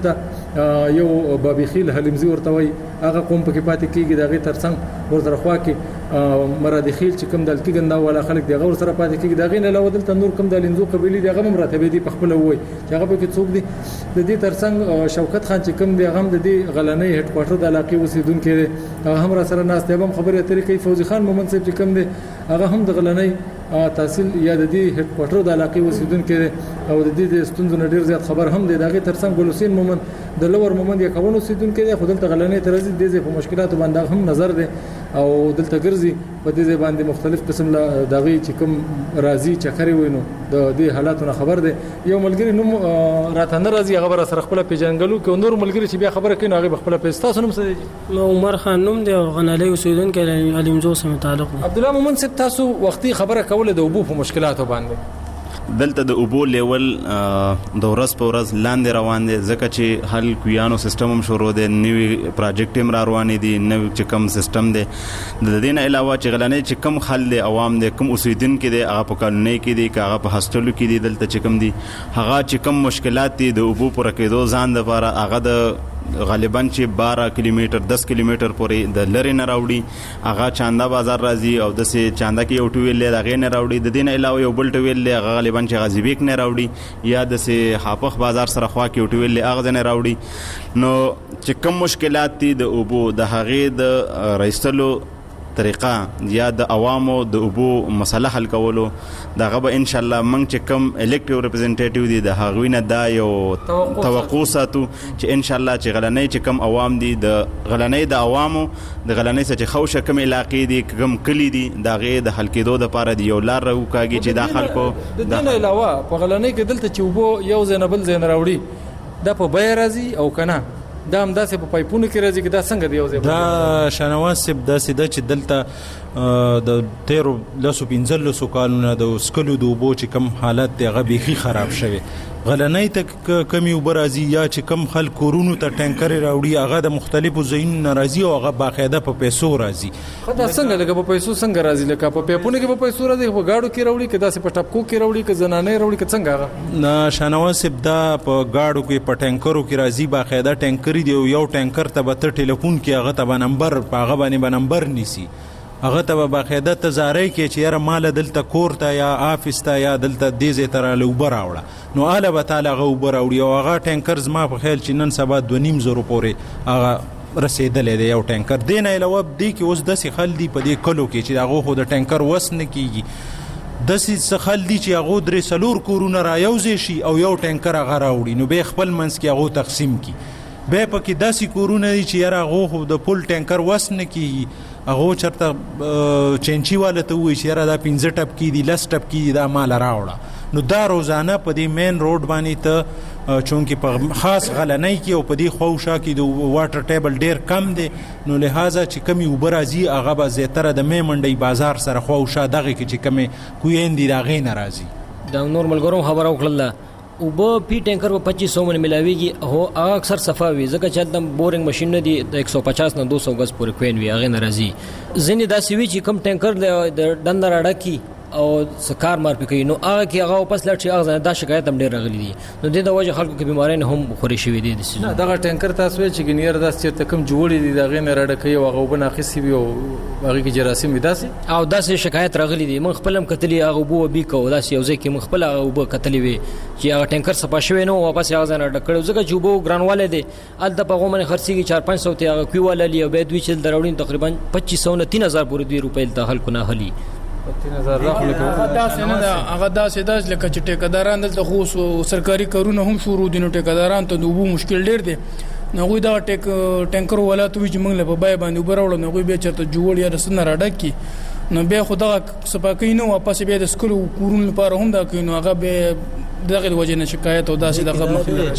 یو بابخیل حلیمزی ورته وای هغه قوم په کې پاتې کیږي دغه ترڅنګ ورته خوا کې مرادخیل چې کوم دلته ګندا ولا خلک دغه ور سره پاتې کیږي دغه نه لو دلته نور کوم د لینزو قبيله دغه مراتبه دي په خپل وای چې هغه په کې څوک دي د دې ترڅنګ شوکت خان چې کوم دی هغه د دې غلنۍ هډ کوارټر د علاقې اوسیدونکو هغه هم را سره ناس ته هم خبره اترې کوي. فوزي خان مومن صاحب چې کوم دی هغه هم د غلنۍ تحصیل یا د دې هډ کوارټر د علاقې اوسیدونکو او د دې ستونزو ډیر زیات خبر هم دی دغه ترڅنګ ګلوسین مومن د لور مومن یا کوونو اوسیدونکو دی خو دلته غلنۍ ترځي د دې په مشکلاتو باندې هم نظر دی او دلته ګرځي په دې باندې مختلف قسم لا دغه چې کوم راضي چکرې وینو د دې حالاتونو خبر دی. یو ملګری نوم راته نه راضي خبره سره خپل پیژنګلو کې نور ملګری چې بیا خبره کوي هغه خپل پیستاسو نوم سره عمر خان نوم دی او غنالي اوسیدونکو علمزو سره تعلق دی. عبد الله مومن صاحب تاسو وختي خبره کوله د اوبو په مشکلاتو باندې دلته د اوبو لیول د ورځ په ورځ لاندې روان دي ځکه چې هل کویانو سیستم هم شروع دی نوی پروجیکټ هم را روان دي نوی چې کوم سیستم دی د دې نه علاوه چې غلنې چې کوم خل دی عوام دی کوم اوسیدونکو دی هغه په کالونی کې دی هغه په هاستلو کې دی دلته چې کوم دی هغه چې کوم مشکلات دي د اوبو پر کېدو ځان د لپاره هغه د غالبا چې 12 کیلومتر 10 کیلومتر پورې د لری نه راوړي هغه چاندا بازار راځي او د سه چاندا کې یو ټویل لري نه راوړي د دین علاوه یو بل ټویل لري غالبا چې غزيبیک نه راوړي یا د سه حافظ بازار سره خوا کې یو ټویل لري هغه نه راوړي نو چې کوم مشکلات دي د اوبو د هغه د رئیسلو طریقه یا د عوامو د اوبو مسله حل کولو دغه به ان شاء الله موږ چې کوم الیکټیو ریپرزنټیټیو دي د هغوی نه دا یو توقع ساتو چې ان شاء الله چې غلنۍ چې کوم عوام دي د غلنۍ د عوامو د غلنۍ څخه خوشه کوم علاقې دي کوم کلی دي دغه د حل کېدو لپاره دی یو لار راوکاږي چې د خلکو د دین علاوه په غلنۍ کې دلته چې وبو یو زینبل زین راوړي د په بیر راځي او کنه دا هم داسې په پایپونو کې راځي دا څنګه دی یو ځای دا شنواز سب داسې د چې دلته د 13 کالونو د سکلو د اوبو چې کم حالت دی هغه بيخي خراب شوی غلنۍ ته کمی وبرازي یا چې کم خلک کورونو ته ټانکر راوړي هغه د مختلفو ځایونو ناراضي او هغه باقاعده په پیسو راځي خدای څنګه لکه په پیسو څنګه راځي لکه په پیپونو کې په پیسو راځي په گاډو کې راوړي کدا سي په ټاپکو کې راوړي ک زنانه راوړي ک څنګه هغه نه شنواز سب دا په گاډو کې په ټانکرو کې راځي باقاعده ټانکر دی یو ټانکر ته به ټلیفون کې هغه ته نمبر په هغه باندې نمبر نیسی هغه ته باقاعده تزارای کې چې یاره مال دلته کور ته یا افیس ته یا دلته دیزه تر له وبر راوړه نو اله به تعالی غو وبر راوړي او هغه ټانکر زما په خیال چې نن سبا 2.5 پورې هغه رسیدلې دی یو ټانکر دین علاوه دی کې اوس د سي خل دی په دې کلو کې چې هغه خو د ټانکر وس نه کیږي داسې څه خل دي چې هغه درې څلور کورونه رایوځي شي او یو ټینکر هغه راوړي نو به خپل منځ کې هغه تقسیم کی به پکې داسې کورونه دي چې یاره هغه خو د پل ټینکر وس نه کیږي هغه چرته چینچی والا ته وایي چې یاره دا 15 ټپکې دي 10 ټپکې دي دا مال راوړه نو دا روزانه په دې مین روډ باندې ته چونکې په خاص غلنۍ کې او په دې خوشا کې د واټر ټیبل ډیر کم دی نو لہذا چې کمی اوبه راځي هغه به زیاتره د می منډۍ بازار سره خوشا دغه کې چې کمی کویندې د هغې نه راځي د نور ملګرو خبره وکړله اوبه پی ټینکر په 2500 من ملاویږي هو هغه اکثر صفا وي ځکه چې د بورینګ ماشين نه دی د 150 نه 200 غز پورې کوین وي هغه ناراضي ځینې داسې وي چې کم ټینکر د ډندر اډکی او سکار مار پکې نو هغه کې هغه واپس لاړ شي هغه دا شکایت هم ډیر راغلي دي نو د وجه خلکو کې بیماری نه هم خوري شوی دي نه دغه ټینکر تاسو چې ګنیر داس چې کم جوړې دي دغه نه راډه کوي هغه وبنه خسي وي او هغه کې جراثیم داسې او داسې شکایت راغلي دي من خپلم کتلی هغه بو بي کو داسې یو ځکه من خپل هغه بو کتلی وي چې هغه ټینکر صفا شوی نو واپس هغه نه راډه کړو ځکه چې بو ګرانواله دي ال د پغه من خرڅيږي 4-500 ته هغه کیواله لی او به دوی چې دروړین تقریبا 2500 نه 3000 پورې 2 روپۍ ته حل کنه هلي 3000 راخلو دا نه دا هغه داسې لکه چې ټیکداران دلته خو سرکاري کارونه هم شروع دي نو ټیکداران ته د وبو مشکل ډیر دی نو غوي دا ټینکر ولات وی چې موږ له بای باندې وبراوړو نو غوي به چرته جوړ یا رسنه راډک کی نو به خدا سپاکینو واپس به د سکول کورون لپاره هم دا کینو هغه به دغه وجه نه شکایت او داسې دغه مخې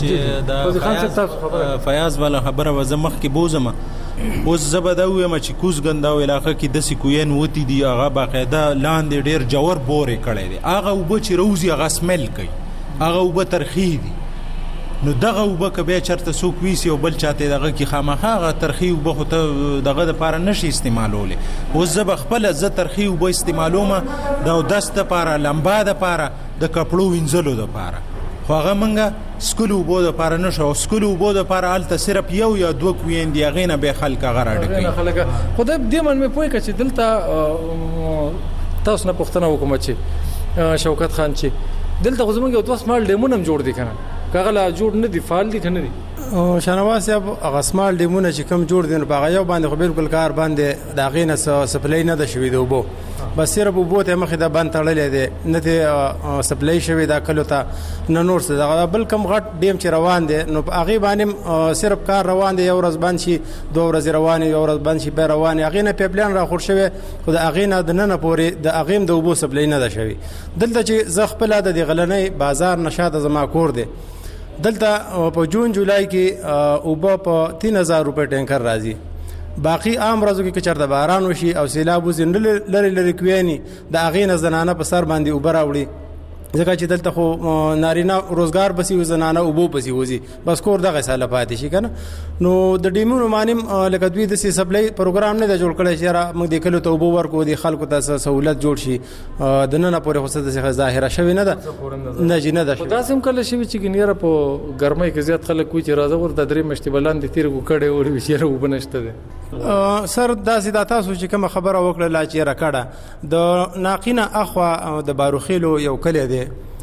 چې فیاض والا خبره وزمخ کې بوزمه اوس زبداوی ما چې کوزګنداو علاقه کې د سکوین وتی دی هغه باقاعده لاندې ډیر جوور بورې کړي دي هغه وب چې روزي هغه سمل کوي هغه وب ترخی دي نو دغه وب کبه چرته سوق ویسی او بل چاته دغه کې خامخا هغه ترخی وب خو ته دغه د پاره نشي استعمالوله اوس زب خپل ز ترخی وب استعمالومه دا دسته پاره لمبا د پاره د کپړو وینځلو د پاره خو هغه منګه سکولو بو د پاره نشو سکولو بو د پاره الته صرف یو یا دوه کوین دی غینه به خلک غراډ کوي خلک خدای دې من مې پوي کچې دلته تاسو نه پښتنه وکم چې شوکت خان چې دلته غوښمن یو دوه سمال ډیمونم جوړ دي کنه کاغله جوړ نه دی فعال دي کنه دي شنواز صاحب غسمال دیمونه چې کم جوړ دي نو باغ یو باندې خو بالکل کار باندې دا غینه سپلای نه د شوی دی وبو بس صرف وبو ته مخه د بند تړلې دي نه ته سپلای شوی دا کلو ته نه نور څه دا بل کم غټ ډیم چې روان دي نو هغه باندې صرف کار روان دي یو ورځ باندې شي دوه ورځې روان یو ورځ باندې شي به روان هغه نه پیپلین را خور شوی خو د هغه نه د نه پوري د هغه د وبو سپلای نه ده شوی دلته چې زغ خپل د غلنۍ بازار نشاط زما کور دي دلته په جون جولای کې اوبه په 3000 روپے ټینکر راځي باقی عام ورځو کې چرته باران وشي او سیلاب وزندل لری کوینی د اغې نه زنانه په سر باندې اوبه راوړي ځکه چې دلته خو نارینه روزګار بسی و زنانه اوبو بسی وزي بس کور دغه ساله پاتې شي کنه نو د ډیمونو مانیم لکه دوی د سی سپلای پروګرام نه جوړ کړی چې را موږ د کلو ته اوبو ورکو د خلکو ته سہولت جوړ شي د نن پورې خو څه ظاهره شوی نه ده نه جنه ده دا سم کله شي چې ګنیره په ګرمۍ کې زیات خلک کوي چې راځه ور د درې مشتي بلان دي تیر کو کړي وړي وشيره وبنشته ده سر داسې د تاسو چې کوم خبره وکړه لا چې را کړه د ناقینه اخوا د باروخیلو یو کلی دی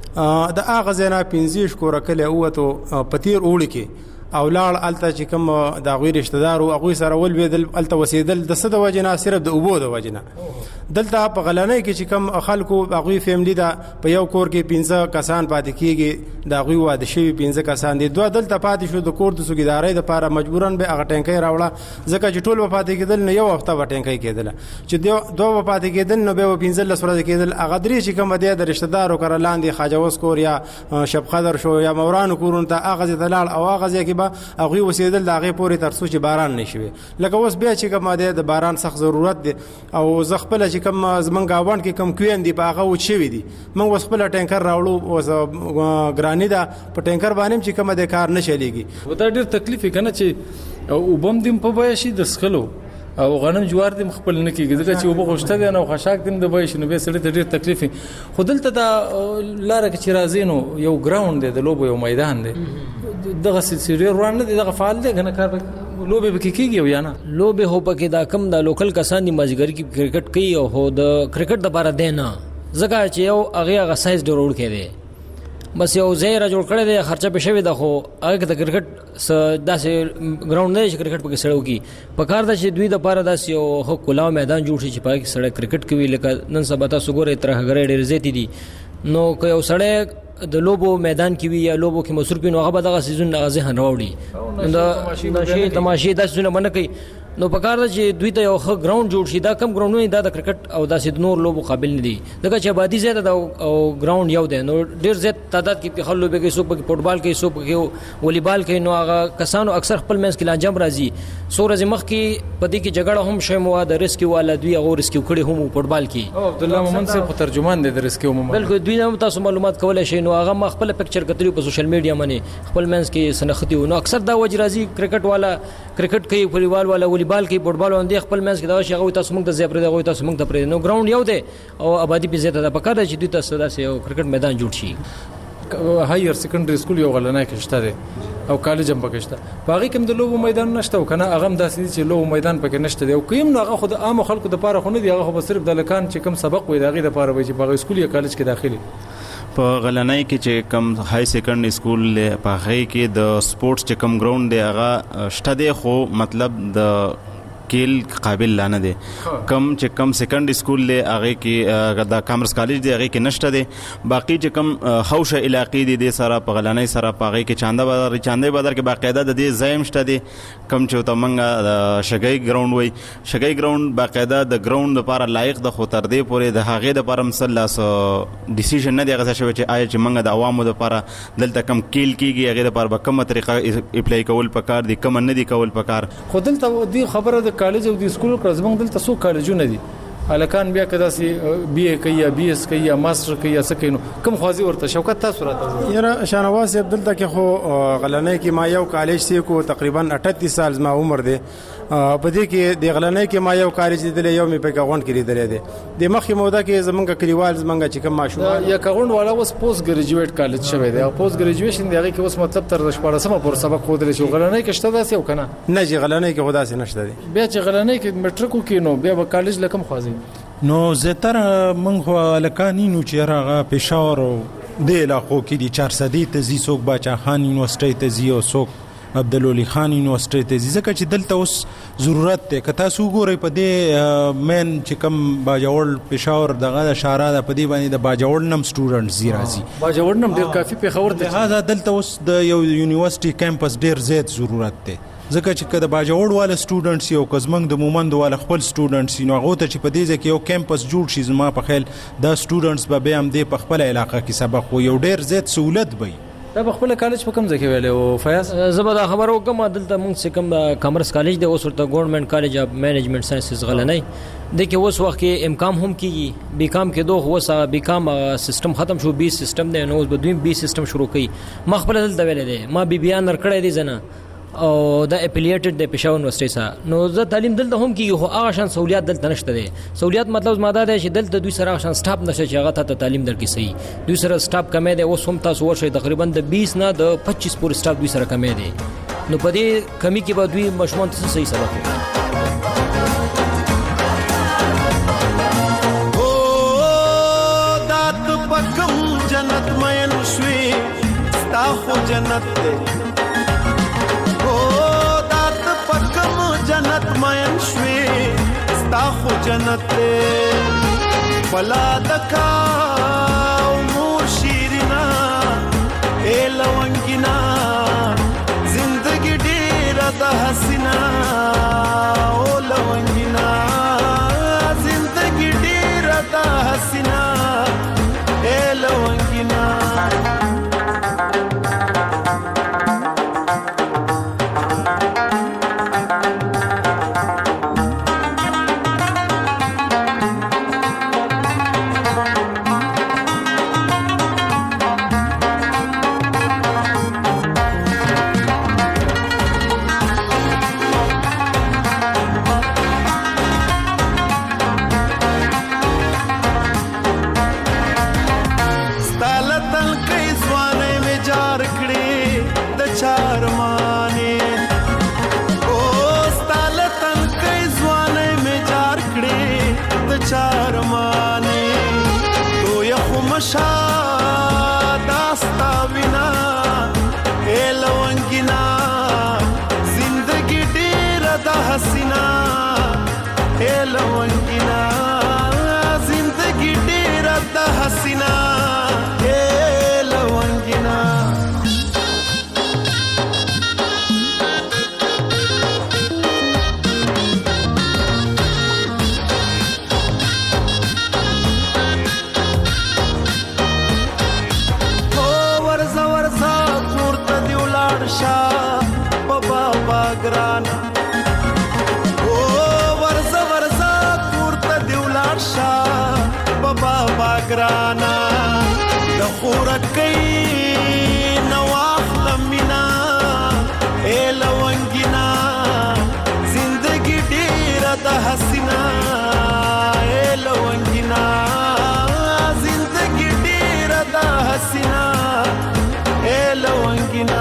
د اغه زینا 15 کور کله اوته پتیر اوړي کې او لاړ الته چې کوم د غوی رشتہ دار او غوی سره ول ویدل الته وسیدل د صد وجنه صرف د اوبو د وجنه دلته په غلنۍ کې چې کوم خلکو غوی فیملی دا په یو کور کې 15 کسان پاتې کیږي د غوی واده شوی 15 کسان دي دوه دلته پاتې شو د کور د سګیدارۍ لپاره مجبورن به هغه ټینکۍ راوړه ځکه چې ټول پاتې کېدل نه یو هفته و ټینکۍ کېدل چې دوه پاتې کېدل نو به 15 ورځې کېدل هغه درې چې کوم د رشتہ دارو کړه لاندې خاجوس کور یا شب قدر شو یا موران کورون ته هغه ځدلال او هغه ځکه هغه وسیدل د هغه پورې تر څو چې باران نشوي لکه اوس بیا چې کوم د باران سخت ضرورت دی او زغپل چې کوم زمنګ غاوند کې کم کوین دی په هغه وچوي دي موږ اوس خپل ټینکر راوړو او ګرانی دا په ټینکر باندې چې کوم د کار نه چلیږي ودا ډیر تکلیف کنه چې او بم دیم په بیا شي د سخلو او غنم جوار دیم خپل نه کیږي ځکه چې وبو خوشته دی نو خشاک دیم د بیا شي نو به سړی ته ډیر تکلیف خودلته دا لار کې چې راځینو یو ګراوند دی د لوبو یو میدان دی دغه سلسله روان نه دغه فعال دی کنه کار لوبه به کیږي یا نه لوبه هو پکې دا کم د لوکل کسان دی مازګر کې کرکټ کوي او د کرکټ د بار دی نه ځکه چې یو هغه سایز ډروړ کړي بس یو ځای را جوړ کړی دی خرچه به شوی ده خو هغه د کرکټ داسې ګراوند نه چې کرکټ پکې سړیو کی په کار ده چې دوی د پاره داسې یو هو کلاو میدان جوړ شي چې پکې سړی کرکټ کوي لکه نن سبا تاسو ګورئ ترهګرۍ ډېر زیاتې دي نو که یو سړی د لوبو میدان کې وي یا لوبو کې مصروف وي نو هغه به دغه سیزون ذهن راوړي دا شی تماشې داسې څونه باندې کوي نو په کار ده چې دوی ته یو ښه ګراوند جوړ شي دا کم ګراوندونه دا د کرکټ او داسې نور لوبو قابل نه دي ځکه چې آبادي زیاته ده او ګراوند یو دی نو ډېر زیات تعداد کې خلک لوبې کوي څوک پکې فوټبال کوي څوک پکې والیبال کوي نو هغه کسانو اکثر خپل منځ کې لانجم راځي څو ورځې مخکې په دې کې جګړه هم شوې وه د ریسکیو والا دوی هغه ریسکیو کړي هم فوټبال کې عبدالله مومن صاحب خو ترجمان دی د ریسکیو مومن بلکې دوی هم تاسو معلومات کولی شئ نو هغه ما خپل پکچر کتلی په سوشل میډیا باندې خپل منځ کې سنختي نو اکثر دا وجه راځي کرکټ والا کرکټ کوي والیبال والا والیبال کوي فوټبال باندې خپل منځ کې دا شي هغه تاسو موږ ته زیات پرې دا تاسو موږ ته پرې نو ګراوند یو دی او آبادی په زیاته ده په کار چې دوی تاسو داسې یو کرکټ میدان جوړ شي هایر سیکنډري سکول یو غلنای کې شته دی او کالج هم پکې شته په هغه کې د لوبو میدان نشته او کنه هغه هم داسې چې لوبو میدان پکې نشته دی او کیم نو هغه خود عام خلکو د پاره خو نه دی هغه خو صرف د لکان چې کم سبق وي دغه د پاره وي چې په سکول یا کالج کې داخلي په غلنای کې چې کم های سیکنډري سکول په هغه کې د سپورتس چې کم ګراوند دی هغه شته دی خو مطلب د کېل قابل لانه دی کم چې کم سیکنډري سکول له هغه کې د کامرس کالج دی هغه کې نشته دی باقی چې کم حوشه علاقې دي د سره په غلنۍ سره په هغه کې چاندې بازار کې باقاعده د دې زایم شته دی کم چې ته منګه شګي ګراوند وای شګي ګراوند باقاعده د ګراوند لپاره لایق د خو تر دې پورې د هغه د لپاره مسلس ډیسیژن نه دی هغه شوی چې آیا چې منګه د عوامو لپاره دلته کم کېل کیږي هغه لپاره به کومه طریقه اپلای کول پکار دي کوم نه دي کول پکار خو دلته دی خبره د کالج او د سکول کړه زمونږ دلته څو کالجونه دي الکان بیا کدا سي بي اي کوي یا بي اس کوي یا ماستر کوي یا سکینو کوم خوازي ورته شوکت تاسو راته یاره شانواز عبدالله کې خو غلنۍ کې ما یو کالج سي کو تقریبا 38 سال ما عمر دی په دې کې د غلنۍ کې ما یو کالج دی یو می په غونډ کې دی د مخې موده کې زمونږ کلیوال زمونږ چې کوم ماشومان یا غونډ والا اوس پوسټ ګریجویټ کالج شوی دی او پوسټ ګریجویشن دی هغه کې اوس مطلب تر 14مه پورې سبق خو درې شو غلنۍ کې شته داسې او کنه نه چې غلنۍ کې خدا سي نشته دی بیا چې غلنۍ کې میټریک کې نو بیا کالج لکم خوازي نو زتر من خو لکانینو چې راغه پېښور د علاقو کې دي 400 ته زی څوک باچا خان یونیورسيټي ته زی او څوک عبدالولي خان یونیورسيټي ته زی ځکه چې دلته اوس ضرورت ته کتا سو ګوري په دې مین چې کم باجوړ پېښور دغه اشاره ده په دې باندې د باجوړ نم سټوډنټ زی راځي باجوړ نم ډیر کافي په خبر ته هغه دلته اوس د یو یونیورسيټي کیمپس ډیر زیات ضرورت ته ځکه چې کله باجوړ والا سټوډنټس یو کزمنګ د مومند والا خپل سټوډنټس نو هغه ته چې په دې ځکه یو کیمپس جوړ شي زما په خیال دا سټوډنټس به هم د په خپل علاقې کې سبق و یو ډیر زیات سہولت وي دا په خپل کالج په کوم ځای کې ویلې او فیاض زبدا خبر وکم دلته موږ څه کوم کامرس کالج دی اوس ورته ګورنمنت کالج اف مینجمنت ساينسز غلنۍ د کې اوس وخت کې امکام هم کیږي بیکام کې دوه اوس بیکام سیستم ختم شو بي سیستم دی نو اوس به دویم بي سیستم شروع کړي ما خپل دلته ویلې دی ما بي بیان ورکړې دي زنه او دا اپلیټډ د پېښور یونیورسيټي سره نو زه تعلیم دلته هم کیږي خو هغه شان سہولیات دلته نشته دي سہولیات مطلب ماده ده چې دلته دوی سره شان سټاپ نشي چې هغه ته تعلیم درکې صحیح دوی سره سټاپ کمې ده اوس هم تاسو ورشي تقریبا د 20 نه د 25 پورې سټاپ دوی سره کمې ده نو په دې کمی کې به دوی مشمون ته صحیح سبق او دات پکم جنت مې نشوي ستا خو جنت ده جنت مین شوي ستا خو جنت بلا دکا امور شیرنا اے لونگینا زندگی ډیر د حسینا او لونگینا زندگی ډیر د حسینا اے لونگینا لونګینا زندگی ډیره د حسینا لونګینا ګرانا او ورزه ورزه کورته دیولار شا بابا باګرانا د خورکې نواخ لمینا ای لونګینا زندگی ډیره د حسینا ای لونګینا زندگی ډیره د حسینا ای لونګینا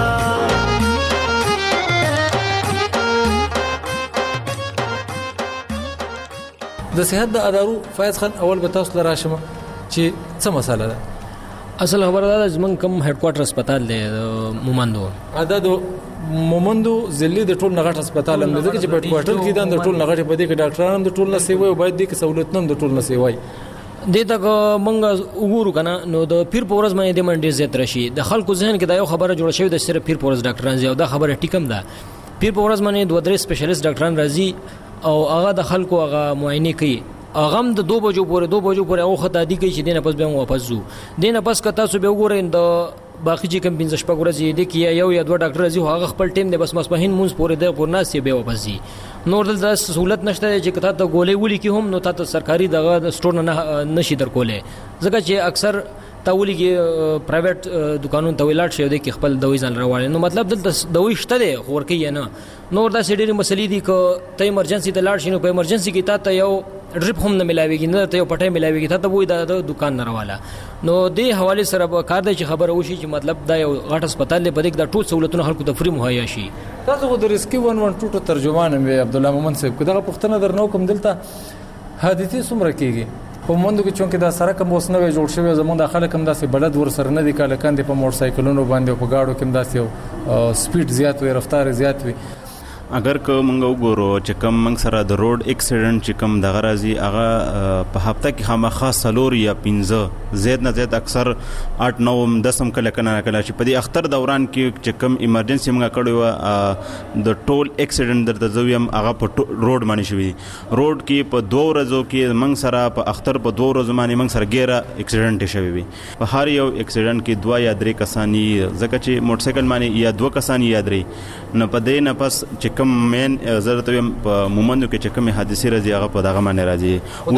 د صحت د ادارو فایز خان اول به تاسو لراشم چې څه مسله ده اصل خبره ده زمون کوم هډ کوارټر هسپتال دی مومندو ادا د مومندو ضلع د ټول نغټ هسپتال هم دی چې په هډ کوارټر کې د ټول نغټ په دې کې ډاکټرانو د ټول نه سیوي او باید د سہولت نن د ټول نه سیوي دې تک مونږ وګورو کنه نو د پیر پورز باندې د منډي زیات رشي د خلکو ذهن کې دا یو خبره جوړه شوې د صرف پیر پورز ډاکټران زیاده دا خبره ټیکم ده پیر پورز باندې دوه درې سپیشلیست ډاکټران راځي او هغه د خلکو هغه معاینه کوي هغه د 2 بجو پورې او خدای دی کوي چې دینه پس به واپس زو دینه پس کتا سو به وګورئ د باقی چې کم 15 شپږ ورځې دي کې یو یا دوه ډاکټر راځي هغه خپل ټیم دی بس مسپهین مونږ پورې د پورناسي به واپس زی نور د سہولت نشته چې کته ته ګولې ولي کې هم نو ته سرکاري دغه سٹور نه نشي در کوله ځکه چې اکثر تاولي کې پرایویټ دکانونو ته ولاړ شي د خپل دوی ځان راوړي نو مطلب دلته دوی شته دی خور کې نه نور دا سړي مسلې دي ک ته ایمرجنسي ته لاړ شي نو په ایمرجنسي کې ته یو ډریپ هم نه ملاويږي نه ته یو پټه ملاويږي ته وای د دکان نه راواله نو دې حواله سره کار دی چې خبره وشي چې مطلب دا یو غټ هسپتال دی بده د ټول سہولتونو خلکو ته فری مهیا شي تاسو د ریسکی 112 ترجمان مې عبد الله مومن صاحب کدا پښتنه درنو کوم دلته حادثه څومره کیږي په موندو کې چونکې دا سره کوم وسنه جوړ شوی زمونږ د خلک هم داسې بلد ور سره نه دي کله کاندې په موټر سایکلونو باندې په گاډو کې داسې سپیډ زیات وي رفتار زیات وي اگر که مونږ وګورو چې کم مونږ سره د روډ اکسیډنټ چې کم دغه راځي هغه په هفته کې خامخا سلور یا 15 زیات نه زیات اکثر 8 9 10 کله چې په دې اختر دوران کې چې کم ایمرجنسي مونږ کړو د ټول اکسیډنټ درته زویم هغه په روډ باندې شوی روډ کې په 2 ورځو کې مونږ سره په اختر په 2 ورځو باندې مونږ سره ګیره اکسیډنټ شوی وي په هر یو اکسیډنټ کې 2 یا 3 کسانی ځکه چې موټر سایکل باندې یا 2 کسانی یا 3 نه په دې نه پس چې کم مین ضرورت په مومندو کې چې کوم حادثه راځي هغه په دغه باندې راځي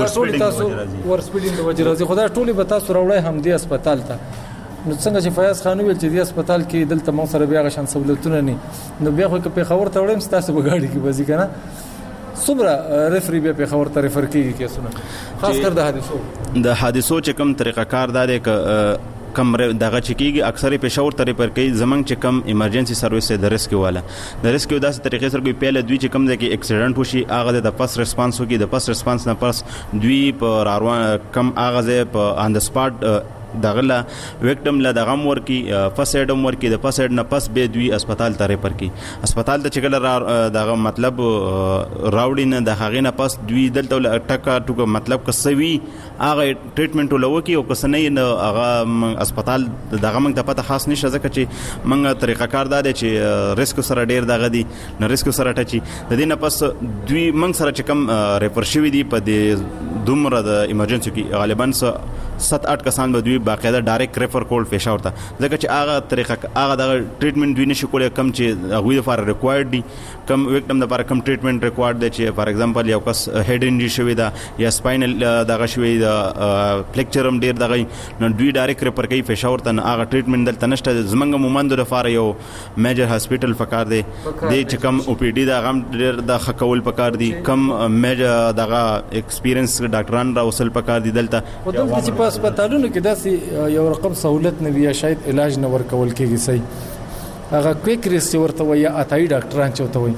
ور سپیډینګ د وجه راځي خدای ټولې به تاسو راوړی هم دی هسپتال ته نو څنګه چې فیاض خان ویل چې دی هسپتال کې دلته مو سره بیا غشن سہولتونه نه نو بیا خو په خبر ته وړم تاسو به گاډي کې بزی کنه صبره ریفری بیا په خبر ته ریفر کیږي کیسونه خاص کر د حادثو چې کوم طریقه کار دادې ک کم دغه چکیږي اکثر پېښور ترې پر کوي زمنګ چې کم ایمرجنسي سرویس د ریسکیو والا د ریسکیو داسې طریقې سره کوي پیله دوی چې کم ځکه اکسیډنټ وشي هغه د فرست ریسپانس وکي د فرست ریسپانس نه پس دوی په روان کم هغه په ان د سپاټ دغه وکټم لا دغه مور کی فرست ایډ مور کی د فرست ایډ نه پس به دوی هسپتال ته ریفر کی هسپتال ته چګل دغه مطلب راوړي نه د هغه نه پس دوی دلته ټکا ټکو مطلب کسوي هغه ټریټمنټ ولوکي او کسنې نه هغه هسپتال دغه موږ ته پته خاص نشه ځکه چې موږ طریقه کار داده چې ریسک سره ډیر دغه دي نه ریسک سره ټچي د دې نه پس دوی موږ سره چې کم ریفر شوی دي په دې دومره د ایمرجنسي کې غالبا 7-8 کسان به دوی باقاعده ډایرکټ ریفر کول پېښور ته ځکه چې هغه طریقه هغه د ټریټمنټ دوی نشي کولای کم چې هغه لپاره ریکوایرډ دي کم وکټم لپاره کم ټریټمنټ ریکوایرډ دی چې فار ایگزامپل یو کس هډ انجری شوی دا یا سپاینل دغه شوی دا فلیکچرم ډیر دغه نو دوی ډایرکټ ریفر کوي پېښور ته هغه ټریټمنټ دلته نشته زمنګ مومند لپاره یو میجر هاسپټل فکر دی چې کم او پی ډی دا غم ډیر د خکول پکار دي کم میجر دغه ایکسپیرینس ډاکټران را وصل پکار دي دلته هسپتالونو کې داسې یو رقم سہولت نه وي یا شاید علاج نه ورکول کېږي صحیح هغه کویک ریسټ ورته وي یا اتای ډاکټران چوته وي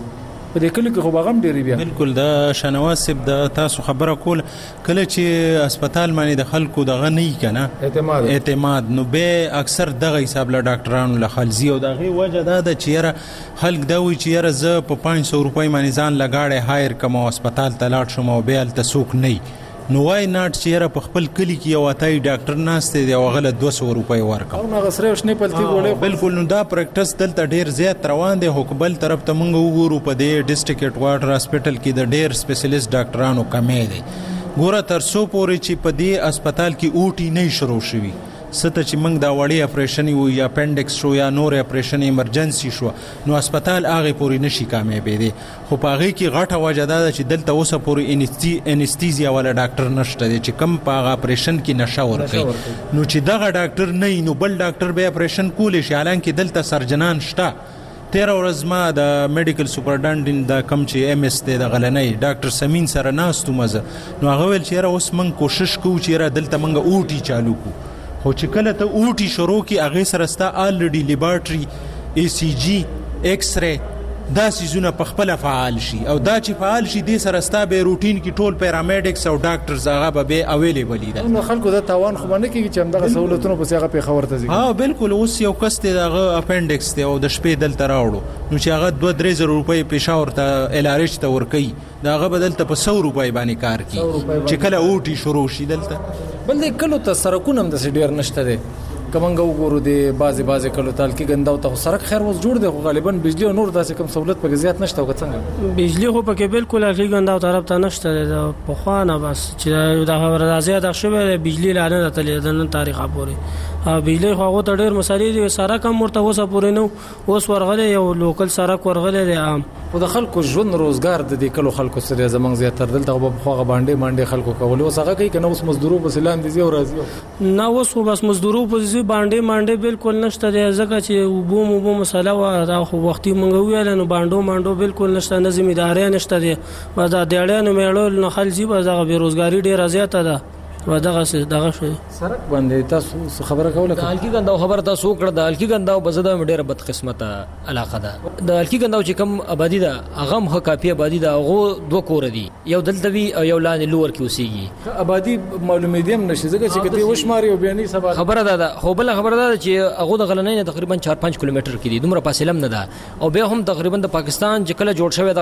په دې کلی کې خو باغم ډېری بیا بالکل د شنواز صاحب د تاسو خبره کول کله چې هسپتال باندې د خلکو دغه نه کنه اعتماد نو به اکثر دغه حساب له ډاکټرانو له خلزي او دغه وجه دا د چیرې خلک دا وی چیرې ز په 500 روپۍ باندې ځان لګاړې هایر کوم هسپتال ته لاړ شم او به ال تسوک نه نو وای ناټ چیرې په خپل کلی کې یو اتای ډاکټر ناشته دی او غل 200 روپۍ ورکړه او هغه سره شنه پلتي ګولې بالکل نو دا پریکټس دلته ډیر زیات روان دی حکومت طرف ته مونږ وګورو په دې ډیسټریکټ هډ کوارټر هسپتال کې د ډیر سپیشلیست ډاکټرانو کمې دي ګوره تر څو پورې چې په دې هسپتال کې اوټي نه شروع شوي ست چې موږ دا وړي اپریشن یو یا اپنډکس شو یا نور اپریشن ایمرجنسي شو نو هسپتال هغه پوری نشي کامیابې دي خو په هغه کې غټه وجه ده چې دلته اوسه پوری انستیزیا ولا ډاکټر نشته دي چې کم په اپریشن کې نشه ورکي نو چې دغه ډاکټر نه نو بل ډاکټر به اپریشن کول شي حالانکه دلته سرجنان شته 13 ورځ ما د میډیکل سپرډنټ د کم چې ام اس ته د غلنۍ ډاکټر سمین سره ناستو مزه نو هغه ول چې اوس من کوشش کوو چې دلته منګه اوټي چالو کو خو چې کله ته اوټي شروع کی هغه سره ستا الریډي لیبارټري ای سی جی ایکس ری دا سيزونه په خپل فعال شي او دا چې فعال شي د سره ستا به روټین کې ټول پیرامیډکس او ډاکټرز هغه به اویلیبل دي نو خلکو دا تاوان خو باندې کې چې همدغه سہولتونو په څیر په خبر ته ځي ها بالکل اوس یو کس ته دغه اپنډکس ته او د شپې دلته راوړو نو چې هغه 2-3 روپۍ پېښور ته الارچ ته ورکي داغه بدلته په 100 روپۍ باندې کار کوي چې کله اوټي شروع شي دلته بل دې کلو ته سرکونه هم د ډیر نشته دي کمنګ وګورو دی بازي کلو تال کې ګنداو ته سرک خیر وس جوړ دی غالبا بجلی او نور داسې کم سہولت په زیات نشته او څنګه بجلی خو پکې بالکل اخلي ګنداو طرف ته نشته دی په خوانه بس چې دا خبره راځي دا شوه بجلی لانه تللی د نن تاریخ پورې بجلی خو هغه ډېر مسالې دي سرک هم ورته وسه پورې نو اوس ورغله یو لوکل سرک ورغله دی عام او د خلکو ژوند روزګار د دې کلو خلکو سره زمنګ زیات تر دلته په خوغه باندې خلکو کول اوس هغه کوي کنه اوس مزدورو په سلام دي او راځي نه اوس بس مزدورو په باندې بالکل نشته دی ځکه چې وبو مساله وا خو وختي مونږ ویل نو باندو بالکل نشته نه ځمېداري نشته دی و دا دیړانو میړو نه خلځي به دغه بیروزګاری ډیره زیاته ده و دغه شي سرک باندې تاسو خبره کوله د الکی ګنداو خبره تاسو کړه د الکی ګنداو بزده ډیره بد قسمته علاقه ده د الکی ګنداو چې کم آبادی ده هغه مخه کافي آبادی ده هغه دوه کور دي یو دلتوي او یو لاندې لور کې اوسېږي آبادی معلومې دي هم نشي ځکه چې کته وشماري او بیانې سبا خبره ده خو بل خبره ده چې هغه د غلنۍ نه تقریبا 4-5 کیلومتر کې دي دومره فاصله نه ده او به هم تقریبا د پاکستان چې کله جوړ شوی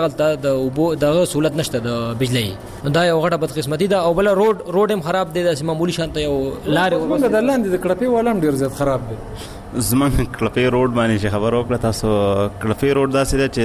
دغه سہولت نشته د بجلی دا یو غټه بد قسمتي ده او بل روډ هم خراب دي د معمولی شانته یو لارې موږ د لاندې د کړپې والام ډیر زیات خراب دي زمون کړپې روډ باندې خبر وکړه تاسو کړپې روډ داسې ده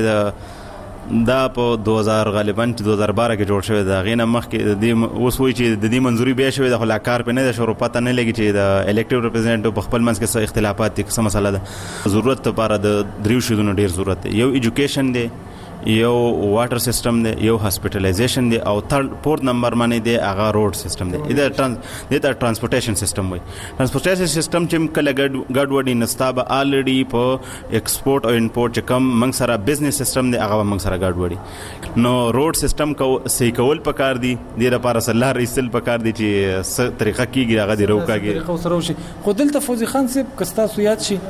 چې دا په 2000 غالبا 2012 کې جوړ شوی دا غینه مخکې د اوس وی چې د دې منځوري بیا شوی د خلاکار په نه د شروع پته نه لګي چې د الیکټیو ریپرزینټیټیو په خپل منځ کې څه اختلافات دي څه مسله ده ضرورت لپاره د دریو شیدونو ډیر ضرورت دی یو ایجوکیشن دی یو واټر سیستم دی یو هاسپټلایزیشن دی او فورث نمبر باندې دی هغه روډ سیستم دی دا ټرانسپورټیشن سیستم وي ټرانسپورټیشن سیستم چې کله ګډوډي نستا به الریډي په ایکسپورټ او امپورټ چې کم موږ سره بزنس سیستم دی هغه موږ سره ګډوډي نو روډ سیستم کو صحیح کول پکار دی د لپاره صلاح رسل پکار دی چې څه طریقه کیږي هغه دی روکاږي خو سره شي خو دلته فوزي خان صاحب کستا سویات شي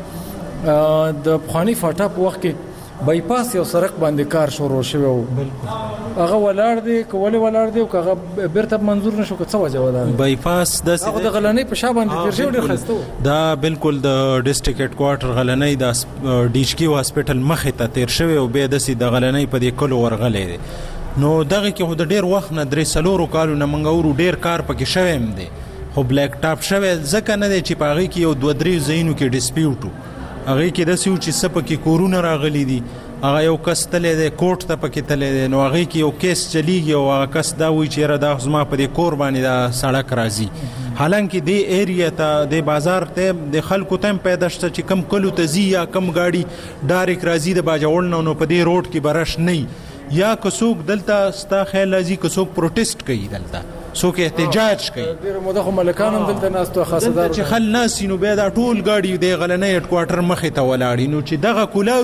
د بخانی فاټا په وخت کې بایپاس یو سرک باندې کار شروع شوی و هغه ولاړ دی کوله ولاړ دی او هغه بیرته منظور نشو که څه وجه ولاړ بایپاس د هغه غلنۍ په شا باندې تیر شوی ډیر خسته دا بالکل د ډیسټریکټ هډ کوارټر غلنۍ د ډیشکی هسپتال مخه ته تیر شوی او به د سید غلنۍ په دې کلو ورغلې نو دغه کې خو د ډیر وخت نه درې 3 کالو نه منغورو ډیر کار پکې شوی هم دی خو بلیک ټاپ شوی ځکه نه دی چې پاغي کې یو 2-3 زینو کې ډیسپیوټ هغه کې د سیو چې سپکه کورونه راغلي دي هغه یو کس تللی دی کوټ ته پکې تللی دی نو هغه کې یو کیس چلیږي او هغه کس دا وایي چې را دا زما په دې کور باندې دا سړک راځي حالانکه دې ایریا ته د بازار ته د خلکو ته پیدا شته چې کم کلو ته زی یا کم گاډي ډایرک راځي د باجوړ نو په دې روډ کې برش نه یا کڅوک دلته ستا خیال راځي کڅوک پروټیسټ کوي دلته څوک احتجاج کوي ډیر موده خو ملکان هم دلته ناستو خاصدار چې خل ناس نو بیا دا ټول گاډي د غلنۍ هډ کوارټر مخه ته ولاړی نو چې دغه کولاوي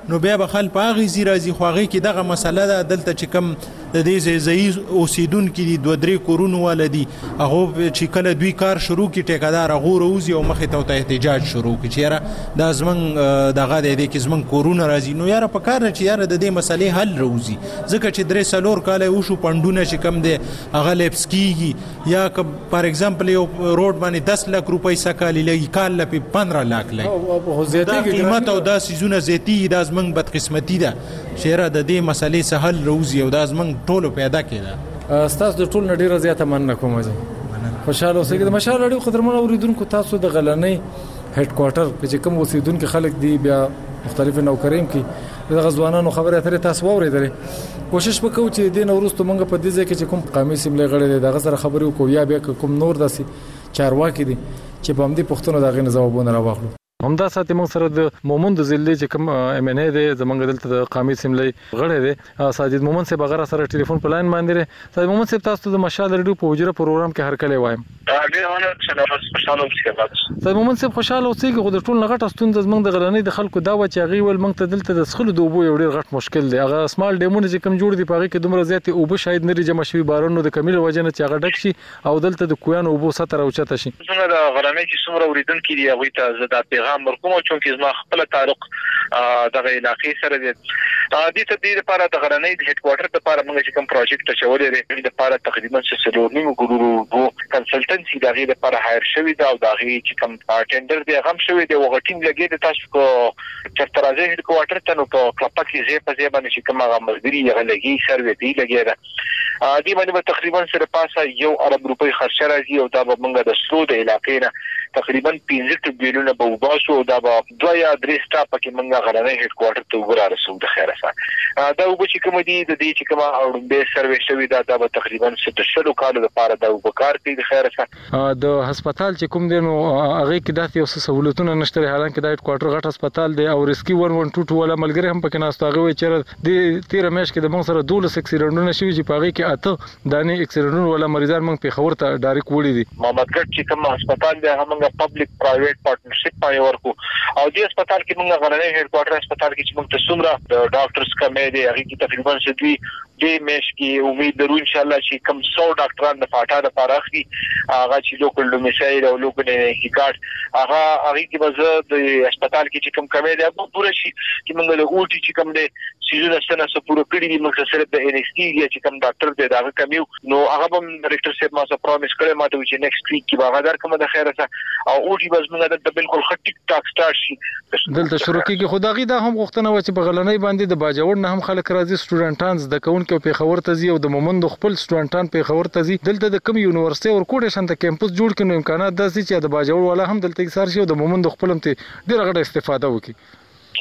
نو بیا به خل په هغې ځي راځي خو هغې کې دغه مسله ده دلته چې کوم د دې ځایي اوسیدونکي دي 2-3 کورونو والا دي هغه چې کله دوی کار شروع کړي ټیکادار هغه راوځي او مخې ته احتجاج شروع کړي چې یاره دا زمونږ دغه دی کې زمونږ کورونه راځي نو یاره په کار چې یاره د دې مسلې حل راوځي ځکه چې 3-4 کاله وشو پنډونه چې کم دی هغه لیپس کېږي یا که پر ایگزامپل یو روډ باندې 10 لک روپۍ سکالي لګي کال له 15 لک لګي دا قیمت او دا سیزونه زیاتي دا زمونږ بدقسمتي ده چې یاره د دې مسلې څه حل راوځي او دا زمونږ ټولو پیدا کېده. ستاسو د ټول نه ډېره زیاته مننه کوم خوشحاله اوسئ. د مشال راډیو قدرمن اوریدونکو تاسو د غلنۍ هډ کوارټر چې کوم اوسیدونکو خلک دي بیا مختلف نوکریم کې د غزوانانو خبره اترې تاسو واورېدلې کوشش وکړو چې د نورستو منګه په دې ځای کې چې کوم قومي سیملې غړي دغه سره خبرې وکړو یا بیا کوم نور داسې چارواکي دي چې په همدې پوښتنو دغه نه ځوابونه راوړو. همدا ساتي موږ سره د مومند ضلع چې کوم ام ان ای دی زمونږ دلته د قومي سیملې غړی دی ساجد مومند صاحب هغه سره ټلیفون په لاین باندې ساجد مومند صاحب تاسو د مشال ریډیو په وجره پروګرام کې هر کله وایم ساجد مومند صاحب خوشاله اوسئ خو د ټول نغټ ستونزه زمونږ د غلنۍ د خلکو دا و چې هغه ول موږ ته دلته د سخلو د اوبو یو ډیر غټ مشکل دی هغه سمال ډیمونه چې کوم جوړ دي په هغه کې دومره زیات اوبو شاید نری جمع شوی بارونو د کمیل وجنه چې هغه ډک شي او دلته د کویانو اوبو سطر او چته شي. څنګه د غلنۍ چې څومره اوریدونکو دي هغه ته زدا پیغام ورکوم چې زما خپل تعلق دغه علاقې سره دی. د دې لپاره د غلنۍ د هډ کوارټر لپاره موږ چې کوم پروجیکټ چولې لري د لپاره تقریبا 3.5 ګورو کنسلټنسي دغه لپاره هایر شوی دا او دغه چې کوم ټینډر دی هغه شوی دی وغه ټیم لګي د تاسو کو چرته راځي هډ کوارټر ته نو په کلپا کې زی په زی باندې چې کوم هغه مزدوري هغه لګي سروې دی لګي دا دې باندې تقریبا سره پاسه 1 ارب روپۍ خرچ راځي او دا به موږ د سرو د علاقې نه تقریبا 15 بیلیونه به وباسو دا به 2 یا 3 سټاپ کې موږ غلنۍ هډ کوارټر ته وراره رسو د خیره سره دا وب چې کوم دي د دې چې کوم اورمبه سروې شوی دا به تقریبا 700 کال لپاره دا وبکار کوي د خیره سره د هسپتال چې کوم دی نو هغه کې داسې اوس سہولتونه نشته حالانکه د هډ کوارټر غټ هسپتال دی او ریسکی 112 ولا ملګری هم پکې ناست هغه وی چې د 13 میاشت کې د موږ سره 12 اکسیډنټونه شوي چې پاغي کې اته دانه اکسیډنټونه ولا مریضان موږ په خبر ته ډایرکټ وړي دي. محمد ګټ چې کوم هسپتال دی هغه پبلک پرایویټ پارټنرشپ پای ورکو او دې هسپتال کې موږ غلنۍ هډ کوارټر هسپتال کې چې موږ ته څومره د ډاکټرز کمې دي هغه کې تقریبا شدوي دې مېش کې امید درو ان شاء الله چې کم 100 ډاکټران د فاټا د پارخي هغه چې لوکل ډومیسایل او لوکل انټیکارت هغه کې وزه د هسپتال کې چې کم کمې دي هغه پوره شي چې موږ له اوټي چې کم دي سيزونه سره سپورو کړی دي موږ سره د ان ایس ټي چې کم ډاکټر دی دا کمیو نو هغه هم ډایرکټر صاحب ما سره پروميس کړی ماته چې نیکسټ ویک کې به غدار کوم د خیره سره او اوټي بس موږ د بالکل خټ ټیک ټاک سٹارټ شي دلته شروع کیږي خدایي دا هم غوښتنه و چې په غلنۍ باندې د باجوړ نه هم خلک راځي سټوډنټان د کون کې په خبر ته او د مومند خپل سټوډنټان په خبر ته زی دلته د کوم یونیورسيټي او کوډ شانته کیمپس جوړ کړي امکانات د چې د باجوړ والا هم دلته ایثار شي او د مومند خپل هم ته ډیره غټه استفاده وکړي.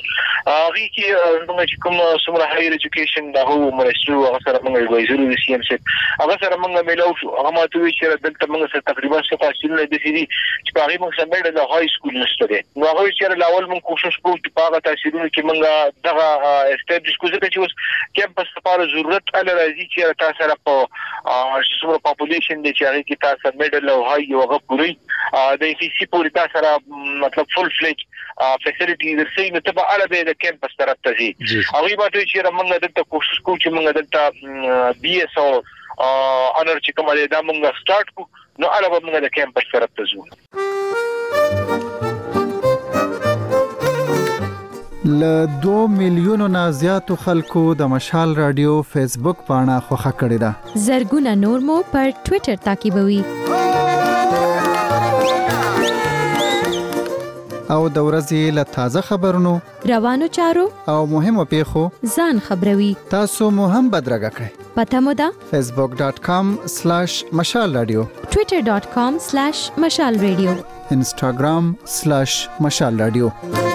هغه کې موږ چې کوم څومره هایر ایجوکیشن دا هو مرسته هغه سره موږ وایزرو د سی ام سی هغه سره موږ ملو شو هغه ماته وی چې دلته موږ سره تقریبا 7 نه د سيدي چې په هغه موږ سره د هاي سکول نشته دي نو هغه چې لاول موږ کوشش کوو چې په هغه تاثیرونه کې موږ دغه اسټابلیش کوو چې اوس کیمپس لپاره ضرورت ال راځي چې تاسو سره په څومره پاپولیشن دي چې هغه کې تاسو میډل او هاي یو هغه پوری د ای سی سی پوری تاسو سره مطلب فل فلیج فیسیلیټی درسي نو ته به د کیمپس طرف ته ځي هغه به چې موږ دلته کوشش کوو چې موږ دلته بي اس او انر چې کومه دا موږ سٹارټ کو نو علاوه موږ د کیمپس طرف ته ځو. ل 2 میلیونو نه زیاتو خلکو د مشال رادیو فیسبوک پاڼه خوښه کړې ده. زرګونه نور مو پر ټوئیټر تعقیبوي. او د ورځې له تازه خبرونو روانو چارو او مهمو پیښو ځان خبروي. تاسو مو هم بدرګه کړئ. پته مو ده facebook.com/مشال رادیو twitter.com/مشال رادیو instagram/مشال رادیو